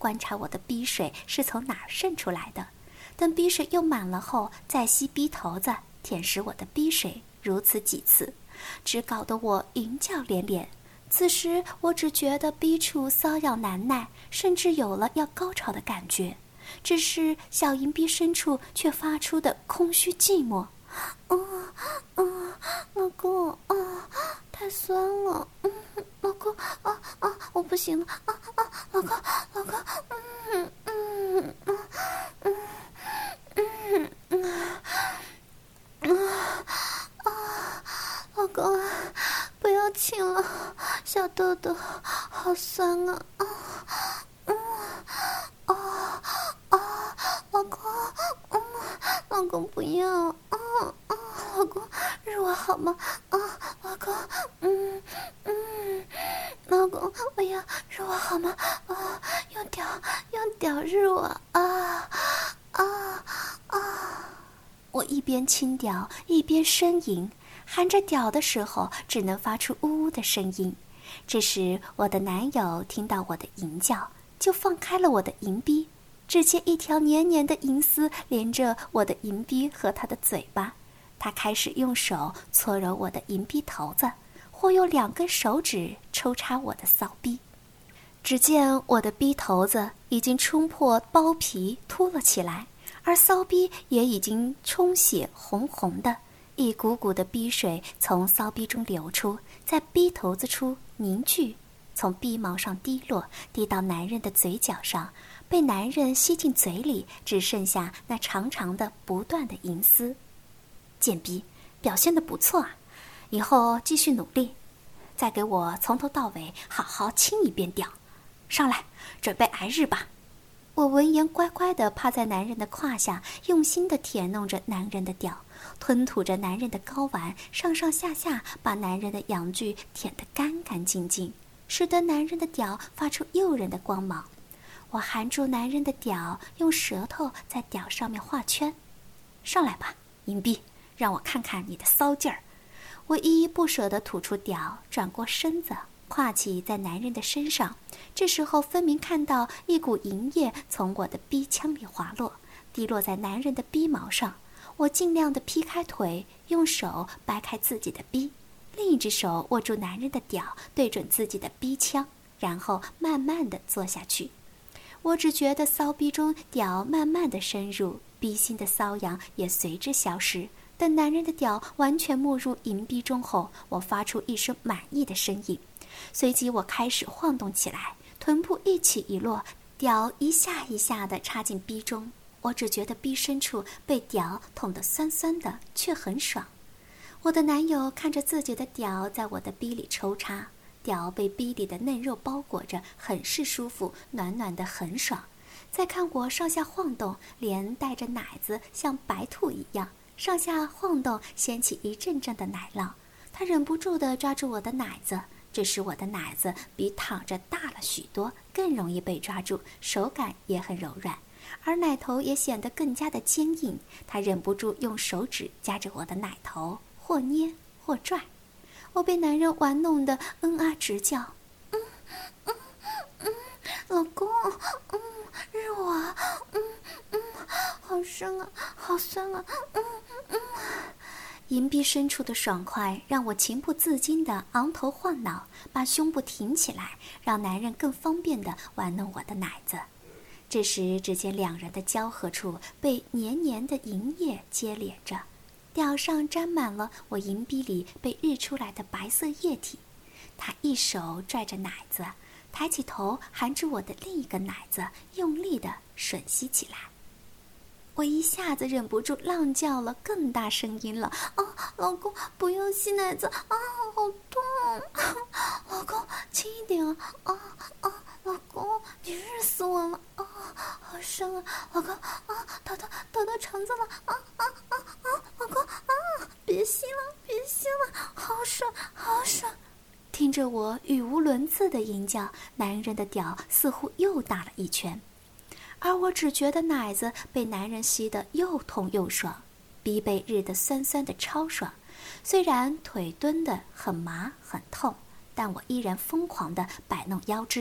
观察我的逼水是从哪儿渗出来的。等逼水又满了后，再吸逼头子，舔舐我的逼水，如此几次，只搞得我淫叫连连。此时我只觉得逼处瘙痒难耐，甚至有了要高潮的感觉，只是小淫逼深处却发出的空虚寂寞。嗯嗯，老公，啊，太酸了，嗯，老公，啊啊，我不行了，啊啊，老公，老公，嗯嗯嗯嗯嗯嗯嗯啊，老公啊，不要亲了，小豆豆好酸啊，啊嗯啊啊，老公，嗯，老公不要，啊啊，老公日我好吗？啊，老公，嗯嗯，老公我要日我好吗？啊，用屌用屌日我啊啊啊！我一边亲屌一边呻吟，含着屌的时候只能发出呜呜的声音。这时我的男友听到我的淫叫，就放开了我的淫逼，只见一条黏黏的银丝连着我的银逼和他的嘴巴。他开始用手搓揉我的银逼头子，或用两根手指抽插我的骚逼。只见我的逼头子已经冲破包皮凸了起来，而骚逼也已经充血红红的，一股股的逼水从骚逼中流出，在逼头子处凝聚，从逼毛上滴落，滴到男人的嘴角上，被男人吸进嘴里，只剩下那长长的不断的银丝。贱逼，表现得不错啊，以后继续努力，再给我从头到尾好好亲一遍屌。上来，准备挨日吧。我闻言乖乖地趴在男人的胯下，用心地舔弄着男人的屌，吞吐着男人的睾丸，上上下下把男人的阳具舔得干干净净，使得男人的屌发出诱人的光芒。我含住男人的屌，用舌头在屌上面画圈。上来吧，淫逼，让我看看你的骚劲儿。我依依不舍地吐出屌，转过身子，跨骑在男人的身上。这时候分明看到一股银液从我的逼腔里滑落，滴落在男人的逼毛上。我尽量地劈开腿，用手掰开自己的逼，另一只手握住男人的屌，对准自己的逼腔，然后慢慢地坐下去。我只觉得骚逼中屌慢慢地深入，逼心的瘙痒也随之消失。等男人的屌完全没入淫逼中后，我发出一声满意的声音，随即我开始晃动起来，臀部一起一落，屌一下一下地插进逼中。我只觉得逼深处被屌捅得酸酸的，却很爽。我的男友看着自己的屌在我的逼里抽插，屌被逼里的嫩肉包裹着，很是舒服，暖暖的很爽。再看我上下晃动，连带着奶子像白兔一样上下晃动，掀起一阵阵的奶浪。他忍不住地抓住我的奶子，这时我的奶子比躺着大了许多，更容易被抓住，手感也很柔软，而奶头也显得更加的坚硬。他忍不住用手指夹着我的奶头，或捏或拽。我被男人玩弄得嗯啊直叫，嗯嗯嗯，老公，嗯，日我，嗯嗯，好深啊，好酸啊，嗯嗯。银臂深处的爽快让我情不自禁地昂头晃脑，把胸部挺起来，让男人更方便地玩弄我的奶子。这时只见两人的交合处被黏黏的银液接连着，屌上沾满了我银臂里被日出来的白色液体。他一手拽着奶子，抬起头含住我的另一个奶子，用力地吮吸起来。我一下子忍不住浪叫了，更大声音了，啊，老公不要吸奶子，啊，好痛，老公轻一点啊，啊啊，老公你日死我了，啊，好深啊，老公，啊，头头头到肠子了，啊啊啊啊，老公啊，别吸了别吸了，好爽好爽。听着我语无伦次的吟叫，男人的屌似乎又大了一圈，而我只觉得奶子被男人吸得又痛又爽，逼被日得酸酸的超爽。虽然腿蹲得很麻很痛，但我依然疯狂地摆弄腰肢，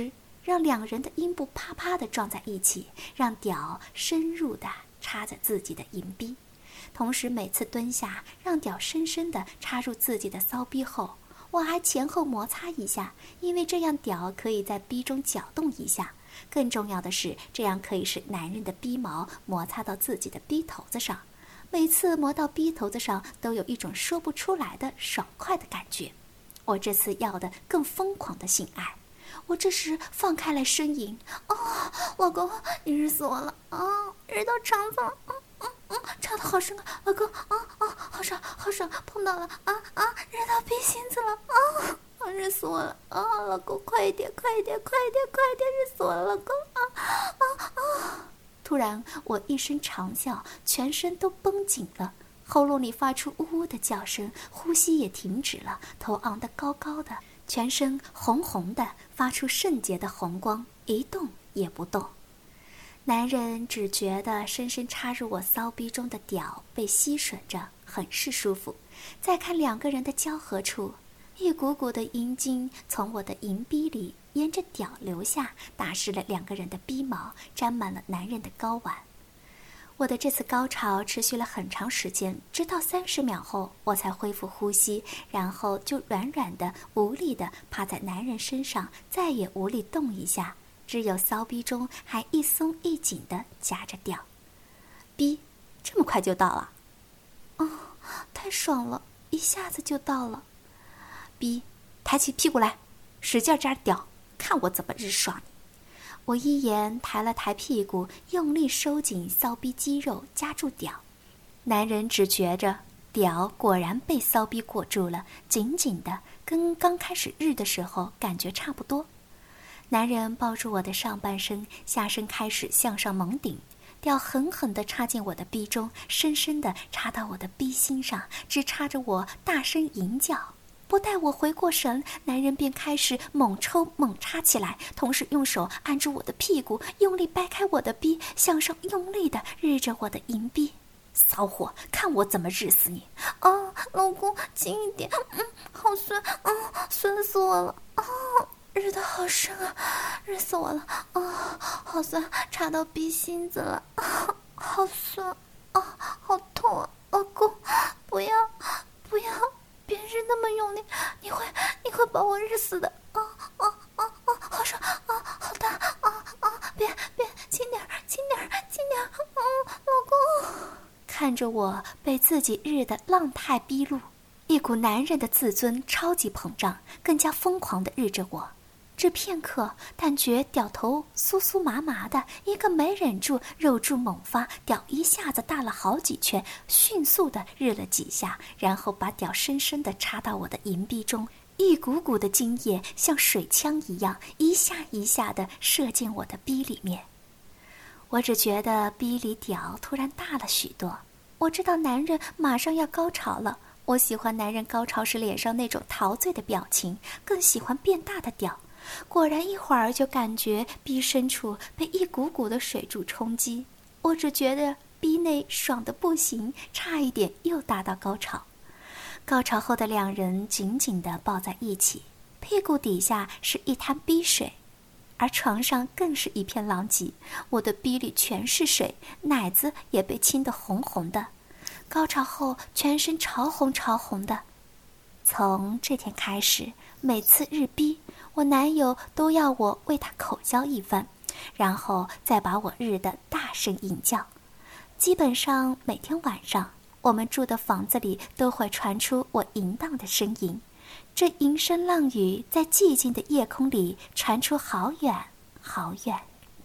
让两人的阴部啪啪地撞在一起，让屌深入地插在自己的阴逼。同时每次蹲下，让屌深深地插入自己的骚逼后，我还前后摩擦一下，因为这样屌可以在逼中搅动一下。更重要的是，这样可以使男人的逼毛摩擦到自己的逼头子上。每次磨到逼头子上，都有一种说不出来的爽快的感觉。我这次要的更疯狂的性爱。我这时放开来呻吟：“哦，老公，你日死我了！啊，日到肠子了！嗯嗯嗯，插的好深啊，老公！啊啊，好爽，好爽，碰到了！啊啊，日到逼心子了！啊！”啊，日死我了！啊，老公，快一点，快一点，快一点，快一点，日死我了，老公！啊啊啊！突然，我一声长啸，全身都绷紧了，喉咙里发出呜呜的叫声，呼吸也停止了，头昂得高高的，全身红红的，发出圣洁的红光，一动也不动。男人只觉得深深插入我骚逼中的屌被吸吮着，很是舒服。再看两个人的交合处，一股股的阴茎从我的银逼里沿着屌流下，打湿了两个人的逼毛，沾满了男人的睾丸。我的这次高潮持续了很长时间，直到三十秒后我才恢复呼吸，然后就软软的无力的趴在男人身上，再也无力动一下，只有骚逼中还一松一紧的夹着屌。逼这么快就到了？哦，太爽了，一下子就到了。逼，抬起屁股来，使劲夹屌，看我怎么日爽你！我一言抬了抬屁股，用力收紧骚逼肌肉，夹住屌。男人只觉着屌果然被骚逼裹住了，紧紧的，跟刚开始日的时候感觉差不多。男人抱住我的上半身，下身开始向上猛顶，屌狠狠地插进我的逼中，深深地插到我的逼心上，直插着我大声吟叫。不待我回过神，男人便开始猛抽猛插起来，同时用手按住我的屁股，用力掰开我的逼，向上用力地日着我的银逼。骚货，看我怎么日死你！啊，老公，轻一点，嗯，好酸，啊，酸死我了，啊，日得好深啊，日死我了，啊，好酸，插到逼心子了，啊，好酸，啊，好痛啊，老公，不要，不要。别日那么用力，你会你会把我日死的！啊啊啊啊！好爽啊！好大啊啊！别别，轻点轻点轻点！嗯，老公，看着我被自己日的浪态逼露，一股男人的自尊超级膨胀，更加疯狂地日着我。这片刻，但觉屌头酥酥麻麻的，一个没忍住，肉柱猛发，屌一下子大了好几圈，迅速地日了几下，然后把屌深深地插到我的银逼中，一股股的精液像水枪一样，一下一下地射进我的逼里面。我只觉得逼里屌突然大了许多，我知道男人马上要高潮了。我喜欢男人高潮时脸上那种陶醉的表情，更喜欢变大的屌。果然一会儿就感觉逼深处被一股股的水柱冲击，我只觉得逼内爽得不行，差一点又达到高潮。高潮后的两人紧紧地抱在一起，屁股底下是一滩逼水，而床上更是一片狼藉，我的逼里全是水，奶子也被亲得红红的。高潮后全身潮红潮红的。从这天开始，每次日逼，我男友都要我为他口交一番，然后再把我日得大声吟叫。基本上每天晚上，我们住的房子里都会传出我淫荡的声音，这淫声浪语在寂静的夜空里传出好远好远。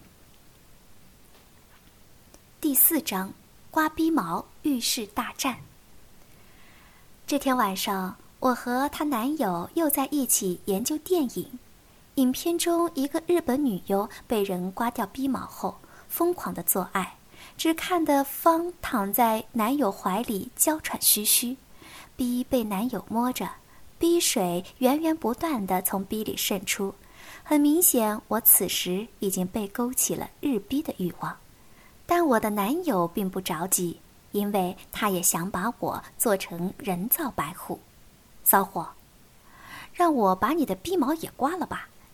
第四章，刮逼毛浴室大战。这天晚上，我和她男友又在一起研究电影。影片中一个日本女优被人刮掉逼毛后，疯狂地做爱，只看得方躺在男友怀里娇喘吁吁，逼被男友摸着，逼水源源不断地从逼里渗出。很明显，我此时已经被勾起了日逼的欲望。但我的男友并不着急，因为他也想把我做成人造白虎。骚货，让我把你的逼毛也刮了吧，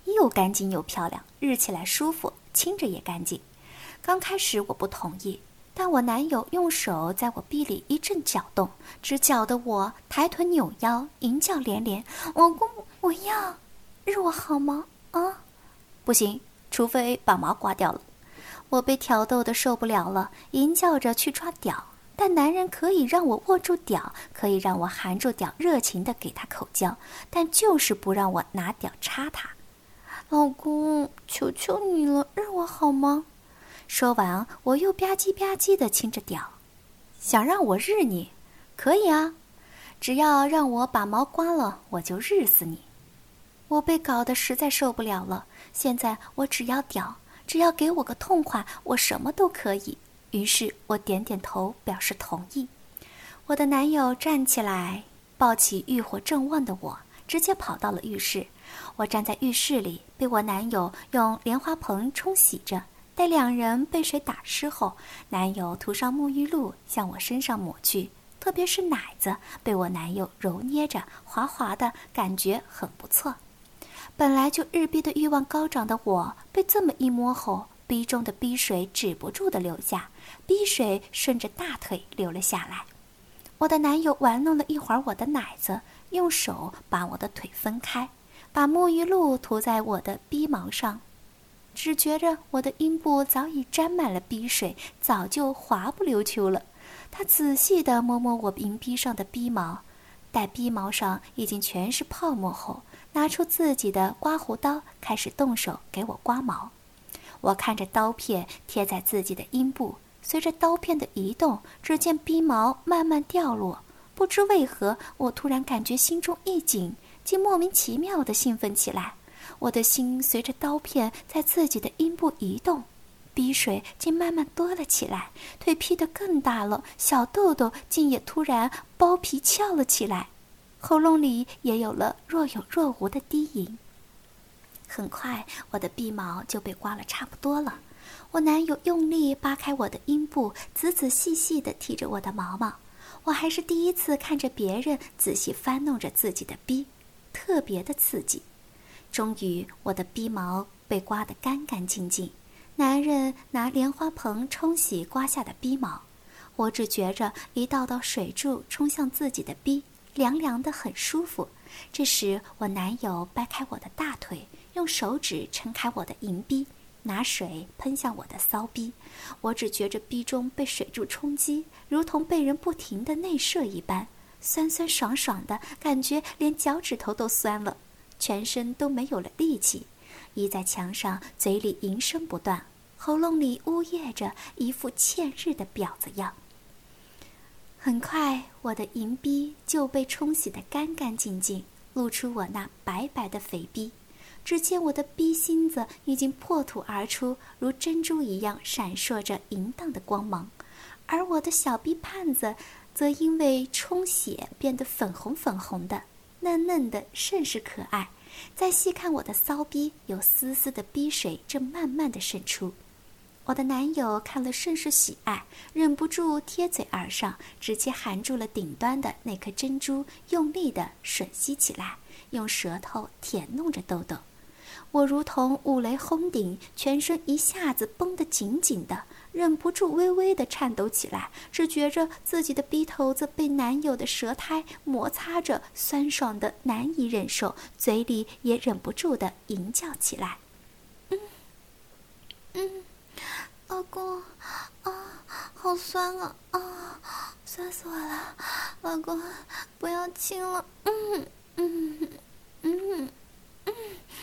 又干净又漂亮，日起来舒服，亲着也干净。刚开始我不同意，但我男友用手在我逼里一阵搅动，只搅得我抬臀扭腰，淫叫连连。老公，我要，日我好吗？啊，不行，除非把毛刮掉了。我被挑逗得受不了了，淫叫着去抓屌，但男人可以让我握住屌，可以让我含住屌，热情地给他口交，但就是不让我拿屌插他。老公，求求你了，日我好吗？说完，我又吧唧吧唧地亲着屌。想让我日你？可以啊，只要让我把毛刮了，我就日死你。我被搞得实在受不了了，现在我只要屌，只要给我个痛快，我什么都可以。于是我点点头表示同意。我的男友站起来，抱起欲火正旺的我，直接跑到了浴室。我站在浴室里，被我男友用莲花盆冲洗着。待两人被水打湿后，男友涂上沐浴露向我身上抹去，特别是奶子被我男友揉捏着，滑滑的感觉很不错。本来就日逼的欲望高涨的我，被这么一摸后，逼中的逼水止不住的流下，逼水顺着大腿流了下来。我的男友玩弄了一会儿我的奶子，用手把我的腿分开，把沐浴露涂在我的逼毛上，只觉着我的阴部早已沾满了逼水，早就滑不溜秋了。他仔细地摸摸我阴逼上的逼毛，待逼毛上已经全是泡沫后，拿出自己的刮胡刀，开始动手给我刮毛。我看着刀片贴在自己的阴部，随着刀片的移动，只见逼毛慢慢掉落。不知为何，我突然感觉心中一紧，竟莫名其妙地兴奋起来。我的心随着刀片在自己的阴部移动，逼水竟慢慢多了起来，腿劈得更大了，小豆豆竟也突然包皮翘了起来，喉咙里也有了若有若无的低吟。很快，我的逼毛就被刮了差不多了。我男友用力扒开我的阴部，仔仔细细地剃着我的毛毛。我还是第一次看着别人仔细翻弄着自己的逼，特别的刺激。终于，我的逼毛被刮得干干净净。男人拿莲花盆冲洗刮下的逼毛，我只觉着一道道水柱冲向自己的逼，凉凉的很舒服。这时，我男友掰开我的大腿，用手指撑开我的银逼，拿水喷向我的骚逼。我只觉着逼中被水柱冲击，如同被人不停地内射一般，酸酸爽爽的感觉，连脚趾头都酸了，全身都没有了力气，依在墙上，嘴里吟声不断，喉咙里呜咽着一副欠日的婊子样。很快，我的银逼就被冲洗得干干净净，露出我那白白的肥逼。只见我的逼心子已经破土而出，如珍珠一样闪烁着淫荡的光芒，而我的小逼胖子则因为充血变得粉红粉红的，嫩嫩的，甚是可爱。再细看我的骚逼，有丝丝的逼水正慢慢的渗出。我的男友看了甚是喜爱，忍不住贴嘴而上，直接含住了顶端的那颗珍珠，用力的吮吸起来，用舌头舔弄着豆豆。我如同五雷轰顶，全身一下子绷得紧紧的，忍不住微微的颤抖起来，只觉着自己的逼头子被男友的舌苔摩擦着，酸爽的难以忍受，嘴里也忍不住的吟叫起来。嗯嗯，老公，啊，好酸啊，啊，酸死我了，老公，不要亲了，嗯嗯嗯嗯嗯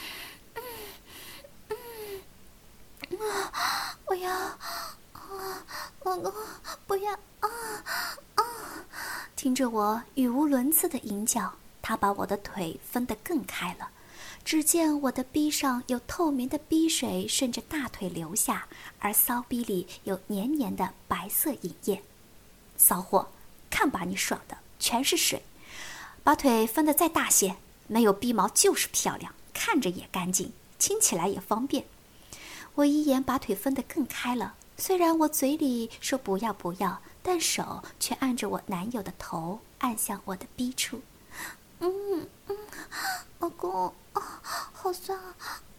嗯，我要，啊，老公，不要，啊啊！听着我语无伦次的吟叫，他把我的腿分得更开了。只见我的逼上有透明的逼水顺着大腿流下，而骚逼里有黏黏的白色饮液。骚货，看把你爽的，全是水！把腿分得再大些，没有逼毛就是漂亮，看着也干净，亲起来也方便。我一言把腿分得更开了，虽然我嘴里说不要不要，但手却按着我男友的头，按向我的逼处。嗯嗯，老公，啊，好酸啊！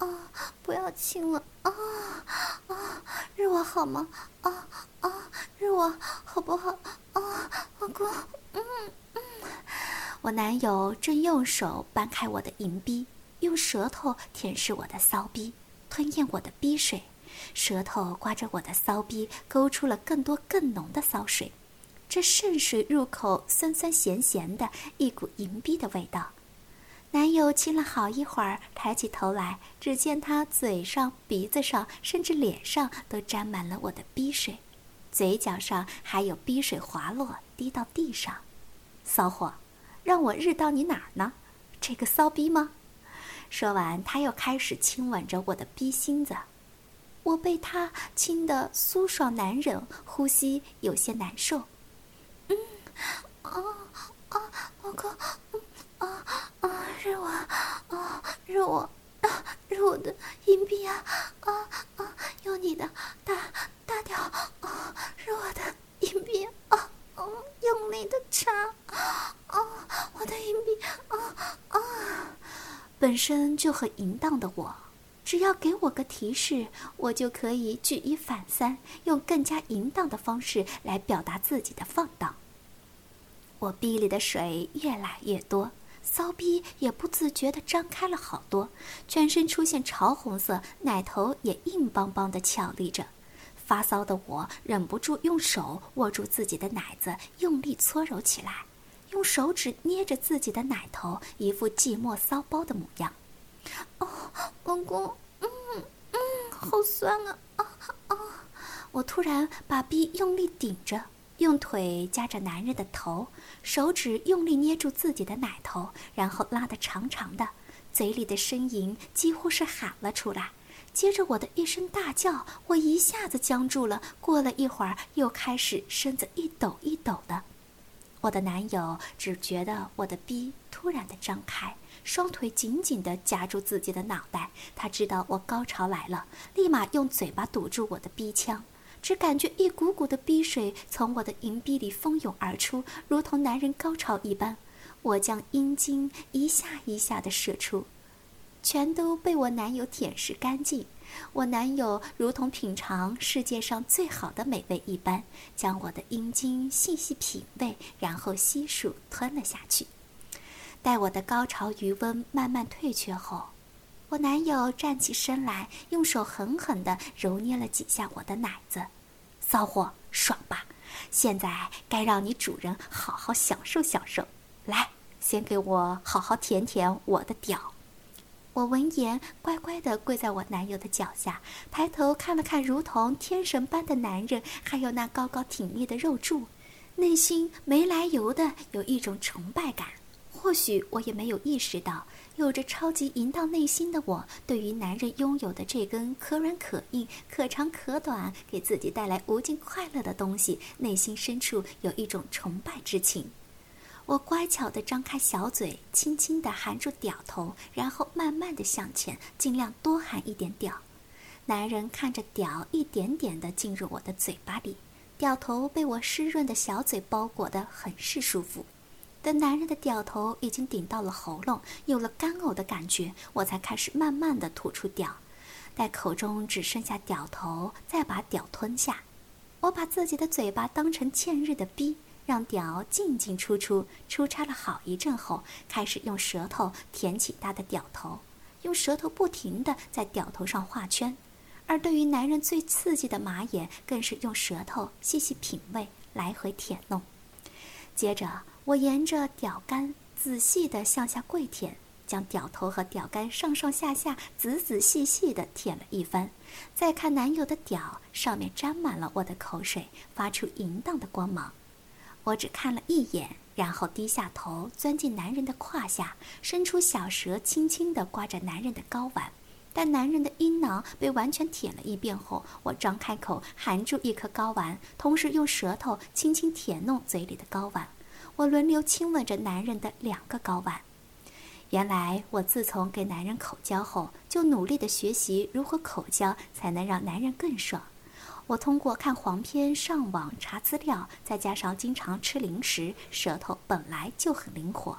啊，不要亲了！啊啊，日我好吗？啊啊，日我好不好？啊，老公，嗯嗯。我男友正用手掰开我的银逼，用舌头舔舐我的骚逼，吞咽我的逼水，舌头刮着我的骚逼，勾出了更多更浓的骚水。这渗水入口，酸酸咸咸的，一股银逼的味道。男友亲了好一会儿，抬起头来，只见他嘴上、鼻子上，甚至脸上都沾满了我的逼水，嘴角上还有逼水滑落，滴到地上。骚货，让我日到你哪儿呢？这个骚逼吗？说完，他又开始亲吻着我的逼心子。我被他亲得酥爽难忍，呼吸有些难受。嗯，啊啊，老公，嗯啊啊，日我，啊日我，啊日我的阴币啊，啊啊，用你的大大屌啊，日我的阴币啊，嗯，用力的插，啊，我的阴币啊啊，本身就很淫荡的我。只要给我个提示，我就可以举一反三，用更加淫荡的方式来表达自己的放荡。我逼里的水越来越多，骚逼也不自觉地张开了好多，全身出现潮红色，奶头也硬邦邦地翘立着。发骚的我忍不住用手握住自己的奶子，用力搓揉起来，用手指捏着自己的奶头，一副寂寞骚包的模样。哦，老公，嗯嗯，好酸啊！啊啊！我突然把逼用力顶着，用腿夹着男人的头，手指用力捏住自己的奶头，然后拉得长长的，嘴里的呻吟几乎是喊了出来。接着我的一声大叫，我一下子僵住了，过了一会儿又开始身子一抖一抖的。我的男友只觉得我的逼突然的张开，双腿紧紧地夹住自己的脑袋，他知道我高潮来了，立马用嘴巴堵住我的逼腔，只感觉一股股的逼水从我的银逼里蜂涌而出，如同男人高潮一般。我将阴茎一下一下地射出，全都被我男友舔舐干净。我男友如同品尝世界上最好的美味一般，将我的阴茎细细品味，然后悉数吞了下去。待我的高潮余温慢慢退却后，我男友站起身来，用手狠狠地揉捏了几下我的奶子。骚货，爽吧？现在该让你主人好好享受享受。来，先给我好好舔舔我的屌。我闻言乖乖地跪在我男友的脚下，抬头看了看如同天神般的男人，还有那高高挺立的肉柱，内心没来由的有一种崇拜感。或许我也没有意识到，有着超级淫荡内心的我，对于男人拥有的这根可软可硬、可长可短，给自己带来无尽快乐的东西，内心深处有一种崇拜之情。我乖巧地张开小嘴，轻轻地含住屌头，然后慢慢地向前，尽量多含一点屌。男人看着屌一点点地进入我的嘴巴里，屌头被我湿润的小嘴包裹得很是舒服。等男人的屌头已经顶到了喉咙，有了干呕的感觉，我才开始慢慢地吐出屌。待口中只剩下屌头，再把屌吞下。我把自己的嘴巴当成嵌日的逼，让屌进进出出，出差了好一阵后，开始用舌头舔起他的屌头，用舌头不停地在屌头上画圈。而对于男人最刺激的马眼，更是用舌头细细品味，来回舔弄。接着我沿着屌杆仔细地向下跪舔，将屌头和屌杆上上下下仔仔细细地舔了一番。再看男友的屌，上面沾满了我的口水，发出淫荡的光芒。我只看了一眼，然后低下头钻进男人的胯下，伸出小舌轻轻地刮着男人的睾丸。但男人的阴囊被完全舔了一遍后，我张开口含住一颗睾丸，同时用舌头轻轻舔弄嘴里的睾丸。我轮流亲吻着男人的两个睾丸。原来我自从给男人口交后，就努力地学习如何口交才能让男人更爽。我通过看黄片、上网查资料，再加上经常吃零食，舌头本来就很灵活。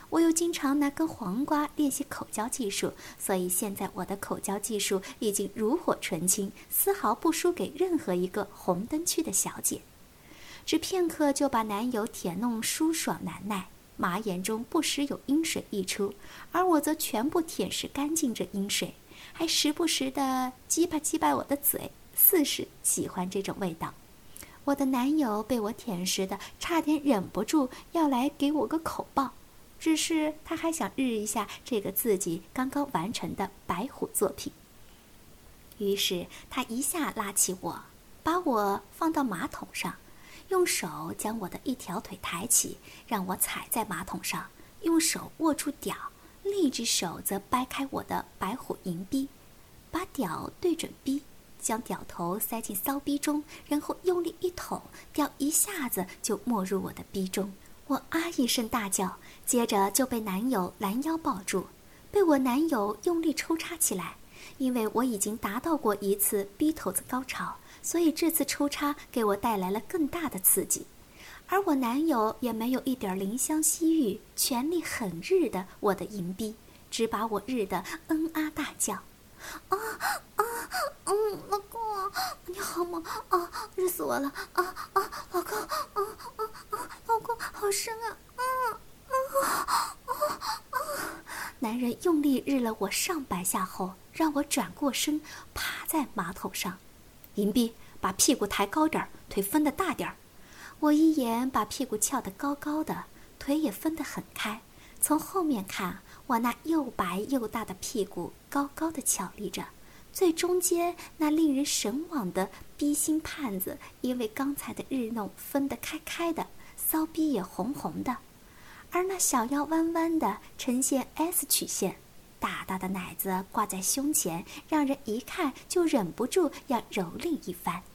我又经常拿根黄瓜练习口交技术，所以现在我的口交技术已经炉火纯青，丝毫不输给任何一个红灯区的小姐。只片刻就把男友舔弄舒爽难耐，马眼中不时有阴水溢出，而我则全部舔舐干净这阴水，还时不时地击吧击吧我的嘴，似是喜欢这种味道。我的男友被我舔舐的差点忍不住要来给我个口爆，只是他还想日一下这个自己刚刚完成的白虎作品。于是他一下拉起我，把我放到马桶上，用手将我的一条腿抬起，让我踩在马桶上，用手握住屌，另一只手则掰开我的白虎银逼，把屌对准逼，将屌头塞进骚逼中，然后用力一捅，屌一下子就没入我的逼中。我啊一声大叫，接着就被男友拦腰抱住，被我男友用力抽插起来。因为我已经达到过一次逼头子高潮，所以这次抽插给我带来了更大的刺激，而我男友也没有一点怜香惜玉，全力狠日的我的银逼，只把我日得嗯啊大叫。啊啊嗯，老公，你好吗？啊，日死我了！啊啊，老公，啊啊啊，老公，好深啊！啊啊啊啊！男人用力日了我上百下后，让我转过身，趴在马桶上。银逼，把屁股抬高点，腿分得大点儿。我一眼把屁股翘得高高的，腿也分得很开。从后面看，我那又白又大的屁股高高的翘立着，最中间那令人神往的逼心盼子，因为刚才的日弄分得开开的，骚逼也红红的，而那小腰弯弯的，呈现 S 曲线，大大的奶子挂在胸前，让人一看就忍不住要蹂躏一番。